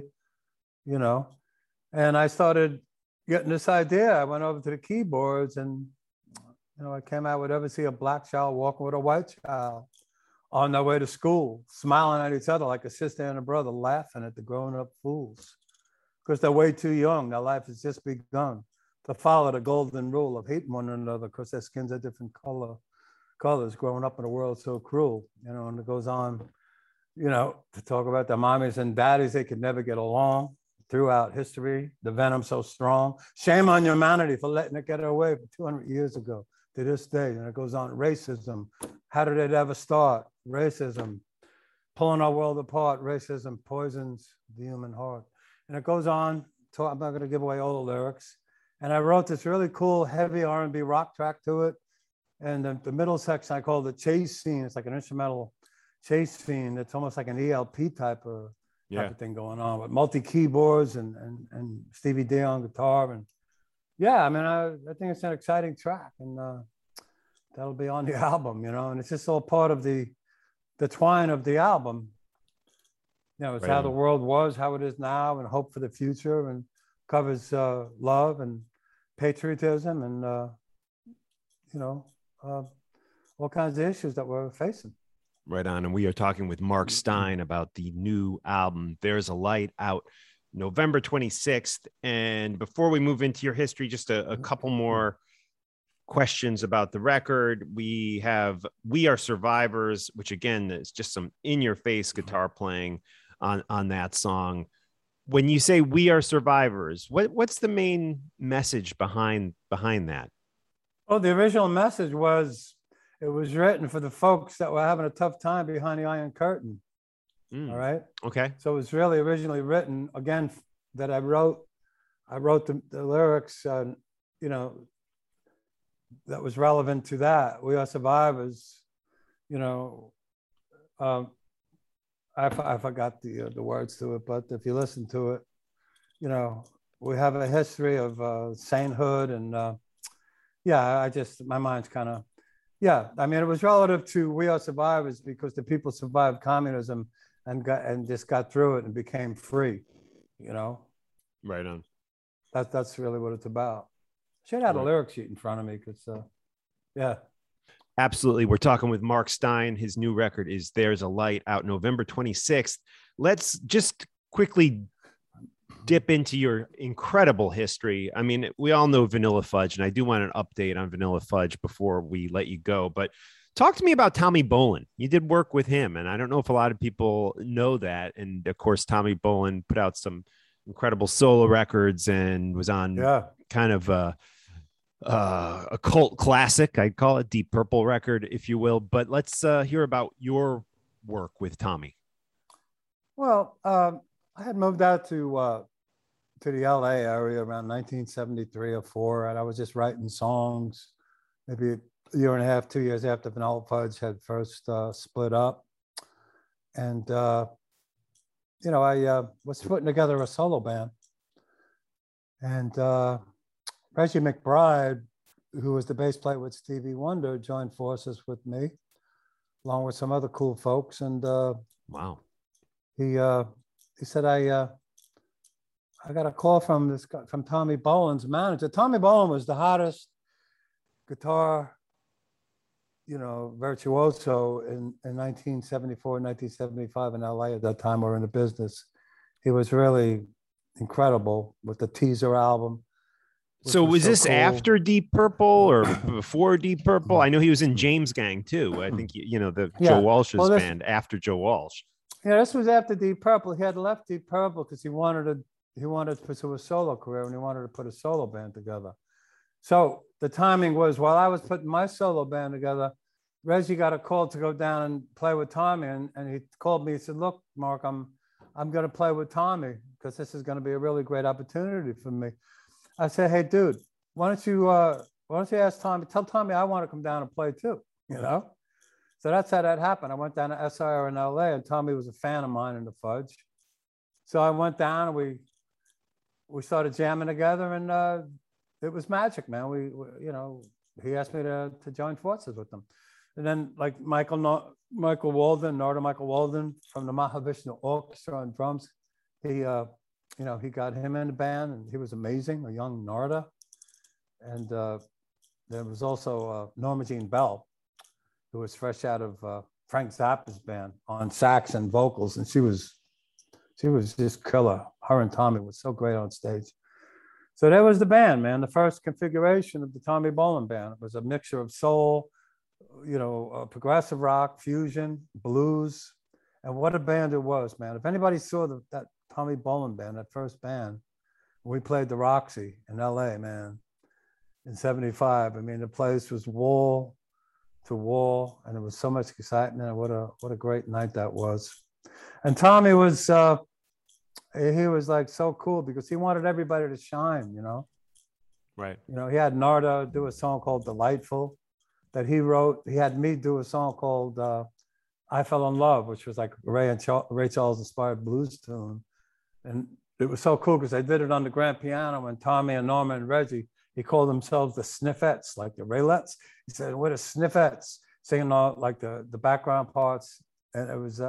And I started getting this idea. I went over to the keyboards and, I came out with, ever see a black child walking with a white child on their way to school, smiling at each other like a sister and a brother, laughing at the grown-up fools because they're way too young. Their life has just begun to follow the golden rule of hating one another because their skins are different colors, growing up in a world so cruel, and it goes on, to talk about the mommies and daddies, they could never get along throughout history, the venom so strong. Shame on humanity for letting it get away for 200 years ago to this day. And it goes on, racism, how did it ever start? Racism, pulling our world apart, racism poisons the human heart. And it goes on, I'm not gonna give away all the lyrics. And I wrote this really cool, heavy R&B rock track to it. And the middle section, I call the chase scene. It's like an instrumental chase scene. It's almost like an ELP type of thing going on with multi keyboards and Stevie D on guitar. And I think it's an exciting track, and that'll be on the album, And it's just all part of the twine of the album. It's right. How the world was, how it is now, and hope for the future, and covers love and patriotism and all kinds of issues that we're facing. Right on. And we are talking with Mark Stein about the new album, There's a Light, out November 26th. And before we move into your history, just a couple more questions about the record. We have We Are Survivors, which again is just some in-your-face guitar playing on that song. When you say We Are Survivors, what's the main message behind that? Oh, the original message was, it was written for the folks that were having a tough time behind the Iron Curtain. All right. Okay. So it was really originally written, again, that I wrote the lyrics, that was relevant to that. We Are Survivors, I forgot the words to it, but if you listen to it, we have a history of sainthood and my mind's kind of, it was relative to We Are Survivors because the people survived communism and just got through it and became free, Right on. That's really what it's about. Should have had a lyric sheet in front of me because, Absolutely. We're talking with Mark Stein. His new record is There's a Light, out November 26th. Let's just quickly dip into your incredible history. I mean, we all know Vanilla Fudge, and I do want an update on Vanilla Fudge before we let you go. But talk to me about Tommy Bolin. You did work with him, and I don't know if a lot of people know that. And of course, Tommy Bolin put out some incredible solo records and was on kind of a cult classic. I'd call it, Deep Purple record, if you will. But let's hear about your work with Tommy. Well, I had moved out to the LA area around 1973 or 4, and I was just writing songs maybe a year and a half, 2 years after Vanilla Fudge had first split up. And, I was putting together a solo band. And Reggie McBride, who was the bass player with Stevie Wonder, joined forces with me along with some other cool folks. And Wow. he said, I got a call from this guy, from Tommy Bolin's manager. Tommy Bolin was the hottest guitar, virtuoso in 1974, 1975 in LA at that time. We were in the business. He was really incredible with the Teaser album. So was this cool. after Deep Purple or before Deep Purple? I know he was in James Gang too. I think, Joe Walsh's band after Joe Walsh. Yeah, this was after Deep Purple. He had left Deep Purple because he wanted to pursue a solo career, and he wanted to put a solo band together. So the timing was, while I was putting my solo band together, Reggie got a call to go down and play with Tommy, and he called me. He said, "Look, Mark, I'm going to play with Tommy because this is going to be a really great opportunity for me." I said, "Hey, dude, why don't you ask Tommy? Tell Tommy I want to come down and play too." So that's how that happened. I went down to SIR in LA, and Tommy was a fan of mine in the Fudge. So I went down, and we started jamming together, and it was magic, man. We he asked me to join forces with them. And then, like Michael Walden, Narada Michael Walden from the Mahavishnu Orchestra on drums, he got him in the band, and he was amazing, a young Narada. And there was also Norma Jean Bell, who was fresh out of Frank Zappa's band on sax and vocals, and she was just killer. Her and Tommy was so great on stage. So that was the band, man. The first configuration of the Tommy Bolin band. It was a mixture of soul, progressive rock, fusion, blues, and what a band it was, man. If anybody saw that Tommy Bolin band, that first band, we played the Roxy in LA, man, in '75. I mean, the place was wall to wall, and there was so much excitement. What a great night that was. And Tommy was he was like so cool because he wanted everybody to shine, Right. He had Narda do a song called Delightful that he wrote. He had me do a song called I Fell in Love, which was like Ray Charles inspired blues tune. And it was so cool because they did it on the grand piano, and Tommy and Norma and Reggie, he called themselves the Sniffettes, like the Raylettes. He said, "We're the Sniffettes," singing all like the background parts. And it was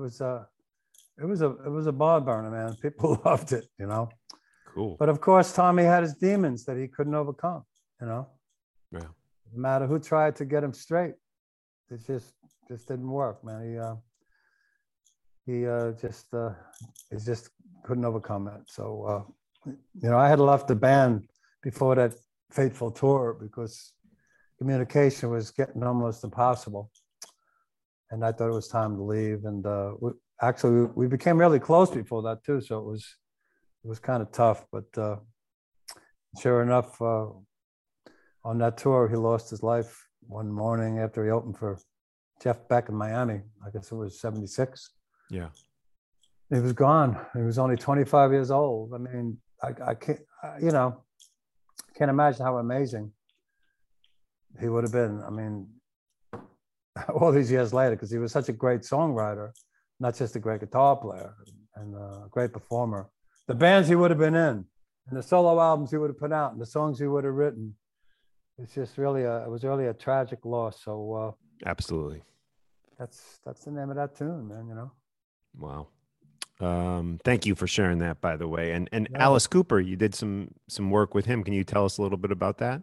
a bar burner, man. People loved it, Cool. But of course, Tommy had his demons that he couldn't overcome, Yeah. No matter who tried to get him straight, it just didn't work, man. He just couldn't overcome it. So, I had left the band before that fateful tour because communication was getting almost impossible. And I thought it was time to leave. And we became really close before that too. So it was kind of tough, but sure enough, on that tour, he lost his life one morning after he opened for Jeff Beck in Miami. I guess it was '76. Yeah. He was gone. He was only 25 years old. I mean, I can't, can't imagine how amazing he would have been. I mean, all these years later, because he was such a great songwriter, not just a great guitar player and a great performer. The bands he would have been in, and the solo albums he would have put out, and the songs he would have written. It's just really it was really a tragic loss. So absolutely, that's the name of that tune, man. Wow. Thank you for sharing that, by the way. And yeah. Alice Cooper, you did some work with him. Can you tell us a little bit about that?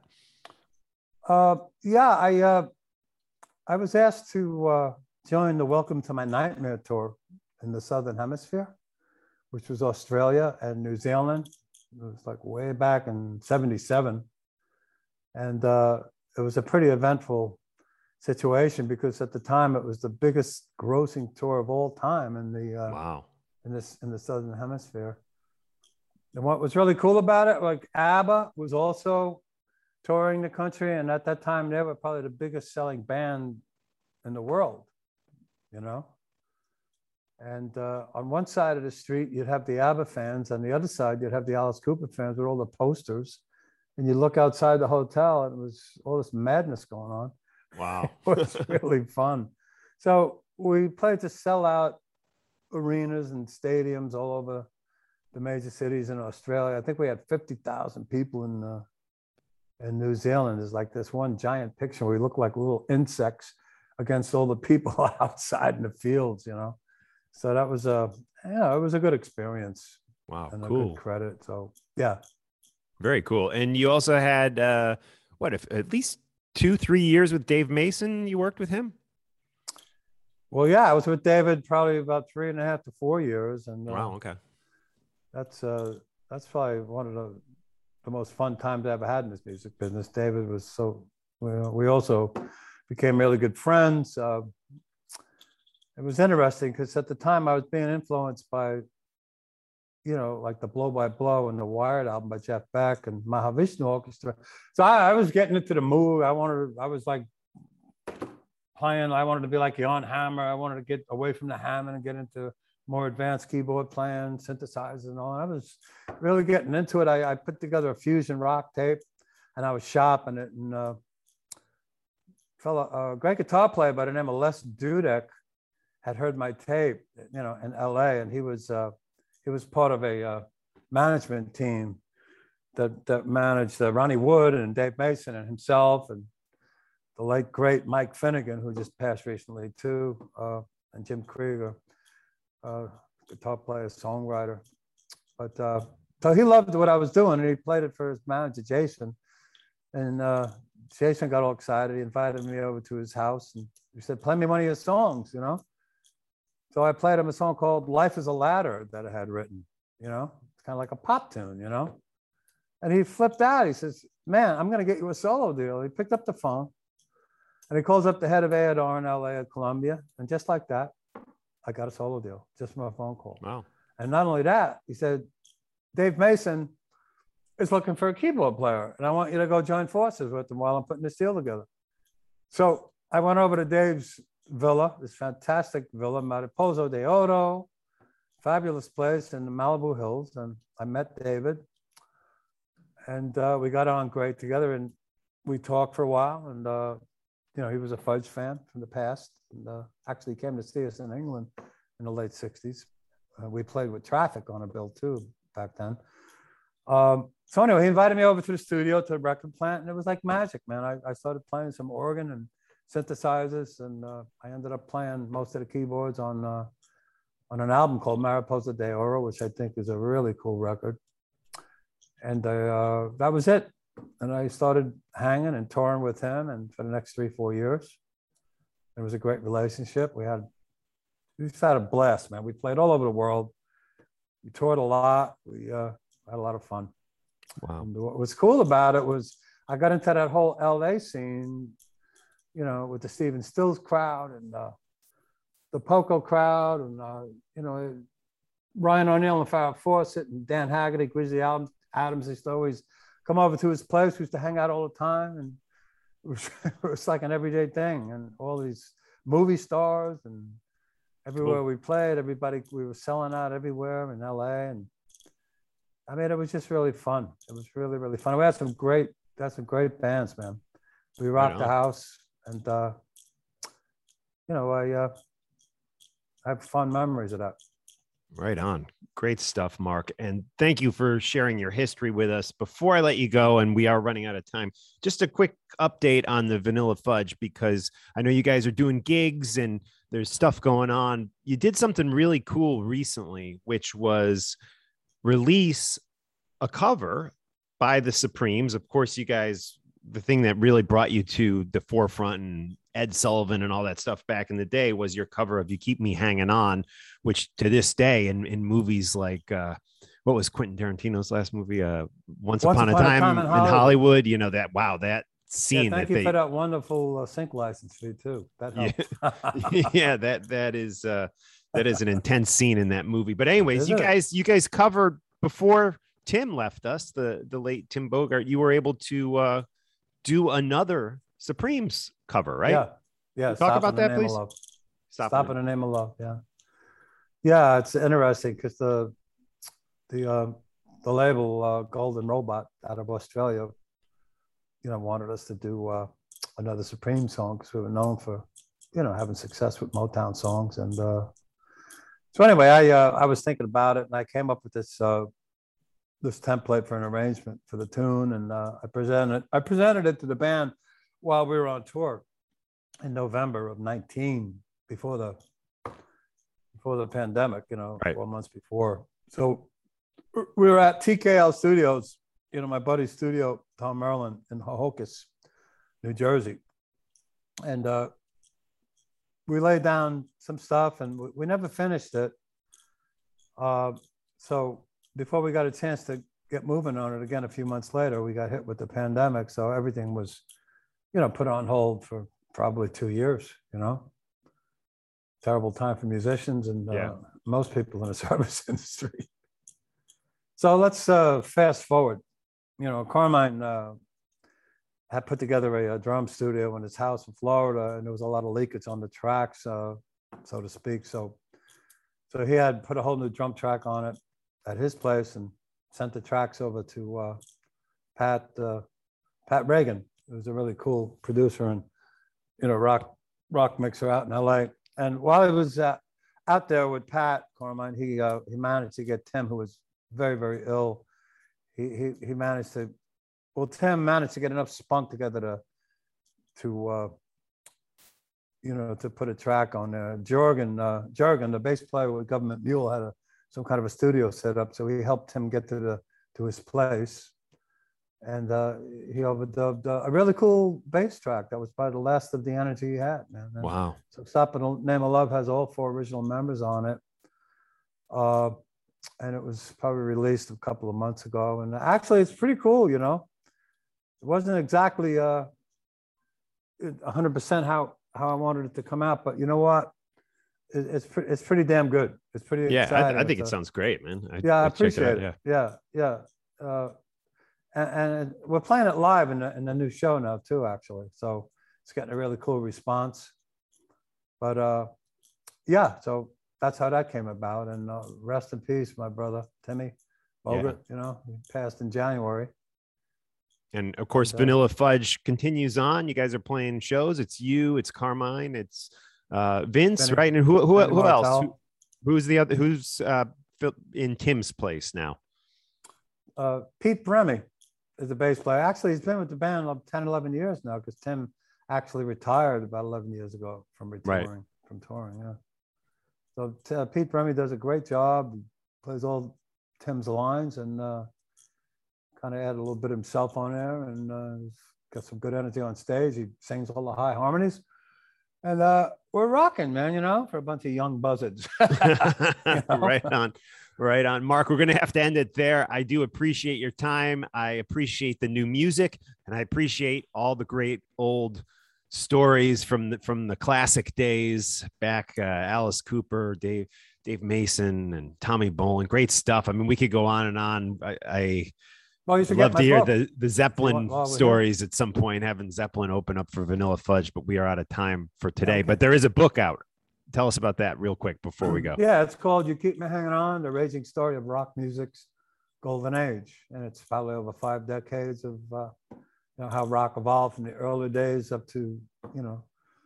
Yeah, I was asked to join the Welcome to My Nightmare tour in the Southern Hemisphere, which was Australia and New Zealand. It was like way back in '77. And it was a pretty eventful situation because at the time it was the biggest grossing tour of all time in the wow. in the Southern Hemisphere. And what was really cool about it, like ABBA was also touring the country, and at that time they were probably the biggest selling band in the world, And on one side of the street you'd have the ABBA fans, on the other side you'd have the Alice Cooper fans with all the posters. And you look outside the hotel, and it was all this madness going on. Wow. It was really fun. So we played to sell out arenas and stadiums all over the major cities in Australia. I think we had 50,000 people in New Zealand. There's like this one giant picture. We look like little insects against all the people outside in the fields, you know. So that was it was a good experience. Wow, and cool. A good credit. So yeah. Very cool. And you also had at least 2-3 years with Dave Mason. You worked with him? Well, yeah, I was with David probably about 3.5 to 4 years, and wow, okay. That's probably one of the most fun times I ever had in this music business. David was so. We also became really good friends. It was interesting because at the time I was being influenced by, you know, like the Blow by Blow and the Wired album by Jeff Beck and Mahavishnu Orchestra. So I was getting into the mood. I was like playing. I wanted to be like Jan Hammer. I wanted to get away from the Hammond and get into more advanced keyboard playing, synthesizers and all. I was really getting into it. I put together a fusion rock tape and I was shopping it. And a great guitar player by the name of Les Dudek had heard my tape, you know, in LA. And he was part of a management team that managed Ronnie Wood and Dave Mason and himself and the late great Mike Finnegan, who just passed recently too, and Jim Krieger, guitar player, songwriter. But so he loved what I was doing, and he played it for his manager Jason. And Jason got all excited. He invited me over to his house, and he said, "Play me one of your songs," you know. So I played him a song called "Life Is a Ladder" that I had written. You know, it's kind of like a pop tune, you know. And he flipped out. He says, "Man, I'm going to get you a solo deal." He picked up the phone. And he calls up the head of A&R in LA at Columbia. And just like that, I got a solo deal just from a phone call. Wow. And not only that, he said, "Dave Mason is looking for a keyboard player. And I want you to go join forces with him while I'm putting this deal together." So I went over to Dave's villa, this fantastic villa, Mariposa de Oro, fabulous place in the Malibu Hills. And I met David. And we got on great together. And we talked for a while. And you know, he was a Fudge fan from the past, and actually came to see us in England in the late 60s. We played with Traffic on a bill too back then. So anyway, he invited me over to the studio, to the record plant, and it was like magic, man. I started playing some organ and synthesizers, and I ended up playing most of the keyboards on an album called Mariposa de Oro, which I think is a really cool record. And that was it. And I started hanging and touring with him, and for the next 3-4 years, it was a great relationship. We just had a blast, man. We played all over the world. We toured a lot. We had a lot of fun. Wow. And what was cool about it was I got into that whole LA scene, you know, with the Stephen Stills crowd and the Poco crowd, and you know, Ryan O'Neal and Farrah Fawcett and Dan Haggerty, Grizzly Adams used to always come over to his place. We used to hang out all the time, and it was like an everyday thing. And all these movie stars, and everywhere we played, we were selling out everywhere in LA. And I mean, it was just really fun. It was really, really fun. We had some great bands, man. We rocked the house, and you know, I have fond memories of that. Right on. Great stuff, Mark. And thank you for sharing your history with us. Before I let you go, and we are running out of time, just a quick update on the Vanilla Fudge, because I know you guys are doing gigs and there's stuff going on. You did something really cool recently, which was release a cover by the Supremes. Of course, you guys, the thing that really brought you to the forefront and Ed Sullivan and all that stuff back in the day was your cover of "You Keep Me Hanging On," which to this day in movies like what was Quentin Tarantino's last movie, Once Upon a Time in Hollywood, you know, that scene. Yeah, thank you for that wonderful sync license fee too. That helped. Yeah, that is an intense scene in that movie. But anyways, you guys covered, before Tim left us, the late Tim Bogart, you were able to do another Supremes cover, right? Yeah. Talk about that, please. Stop in the Name of Love. Yeah. It's interesting because the label Golden Robot out of Australia, you know, wanted us to do another Supreme song because we were known for, you know, having success with Motown songs. And so anyway, I was thinking about it, and I came up with this template for an arrangement for the tune, and I presented it to the band while we were on tour. in November of 19, before the pandemic, Right. 4 months before. So we were at TKL Studios, my buddy's studio, Tom Merlin, in Hohokus, New Jersey. And we laid down some stuff, and we never finished it. So before we got a chance to get moving on it again, a few months later, we got hit with the pandemic. So everything was, put on hold for probably 2 years, Terrible time for musicians and most people in the service industry. So let's fast forward. Carmine had put together a drum studio in his house in Florida, and there was a lot of leakage on the tracks, so to speak. So he had put a whole new drum track on it at his place and sent the tracks over to Pat Reagan, who's a really cool producer and rock mixer out in LA. And while he was out there with Pat Carmine, he managed to get Tim, who was very, very ill. He managed to, Tim managed to get enough spunk together to put a track on there. Jorgen, the bass player with Government Mule, had some kind of a studio set up, so he helped him get to his place. And he overdubbed a really cool bass track that was probably the last of the energy he had, man. And Wow. So Stop in the Name of Love has all 4 original members on it. And it was probably released a couple of months ago. And actually, it's pretty cool, It wasn't exactly 100% how I wanted it to come out, but you know what? It's pretty damn good. It's pretty exciting. I think it sounds great, man. I appreciate it. Yeah. And we're playing it live in the new show now too, actually. So it's getting a really cool response. But so that's how that came about. And rest in peace, my brother Timmy Bogert. He passed in January. And of course, Vanilla Fudge continues on. You guys are playing shows. It's you, it's Carmine, it's Vince, Benny, right? And who else? Martel. Who's the other? Who's in Tim's place now? Pete Bremy is the bass player. Actually, he's been with the band 10, 11 years now, because Tim actually retired about 11 years ago from touring. Yeah. So Pete Bremy does a great job. He plays all Tim's lines and kind of added a little bit of himself on there, and he's got some good energy on stage. He sings all the high harmonies. And we're rocking, man, for a bunch of young buzzards. Right on. Mark, we're going to have to end it there. I do appreciate your time. I appreciate the new music, and I appreciate all the great old stories from the classic days back. Alice Cooper, Dave Mason, and Tommy Bolin. Great stuff. I mean, we could go on and on. I'd love to hear the Zeppelin stories at some point, having Zeppelin open up for Vanilla Fudge, but we are out of time for today. Okay. But there is a book out. Tell us about that real quick before we go. Yeah, it's called You Keep Me Hanging On, The Raging Story of Rock Music's Golden Age. And it's probably over 5 decades of how rock evolved from the early days up to, the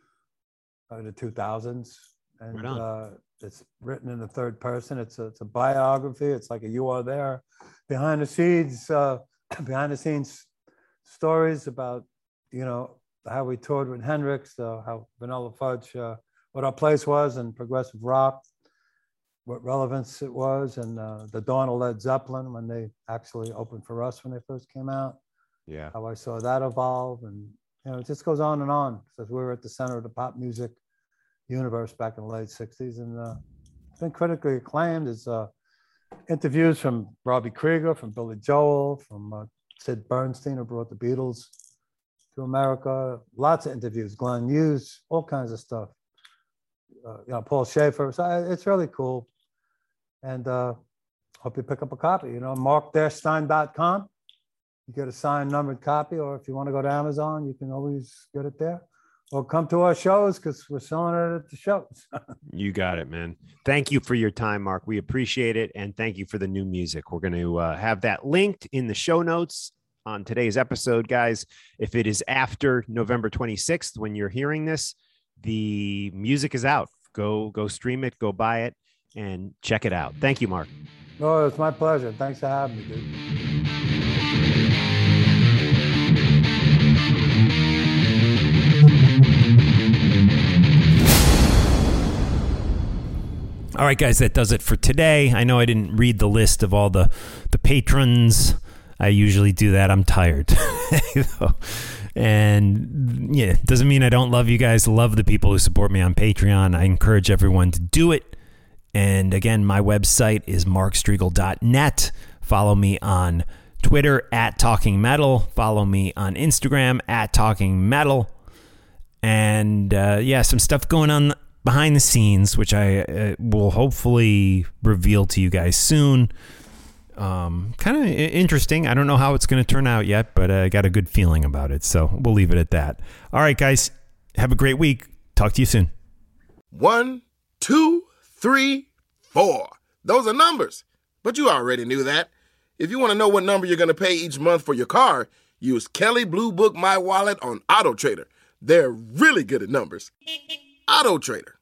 2000s. And it's written in the third person. It's a biography. It's like you are there. Behind the scenes stories about, how we toured with Hendrix, how Vanilla Fudge, what our place was in progressive rock, what relevance it was, and the dawn of Led Zeppelin when they actually opened for us when they first came out. Yeah. How I saw that evolve. And, it just goes on and on, because we were at the center of the pop music universe back in the late 60s. And it's been critically acclaimed. There's interviews from Robbie Krieger, from Billy Joel, from Sid Bernstein, who brought the Beatles to America. Lots of interviews, Glenn Hughes, all kinds of stuff. Paul Schaefer. So it's really cool. And hope you pick up a copy. mark-stein.com. You get a signed numbered copy, or if you want to go to Amazon, you can always get it there. Or come to our shows, because we're selling it at the shows. You got it, man. Thank you for your time, Mark. We appreciate it. And thank you for the new music. We're going to have that linked in the show notes on today's episode, guys. If it is after November 26th, when you're hearing this, the music is out. Go stream it, go buy it, and check it out. Thank you, Mark. Oh, it's my pleasure. Thanks for having me, dude. All right, guys, that does it for today. I know I didn't read the list of all the patrons. I usually do that. I'm tired. And yeah, doesn't mean I don't love you guys. Love the people who support me on Patreon. I encourage everyone to do it. And again, my website is markstriegel.net. Follow me on Twitter at Talking Metal. Follow me on Instagram at Talking Metal. And some stuff going on behind the scenes, which I will hopefully reveal to you guys soon. Kind of interesting. I don't know how it's going to turn out yet, but I got a good feeling about it. So we'll leave it at that. All right, guys, have a great week. Talk to you soon. 1, 2, 3, 4. Those are numbers, but you already knew that. If you want to know what number you're going to pay each month for your car, use Kelley Blue Book My Wallet on AutoTrader. They're really good at numbers. AutoTrader.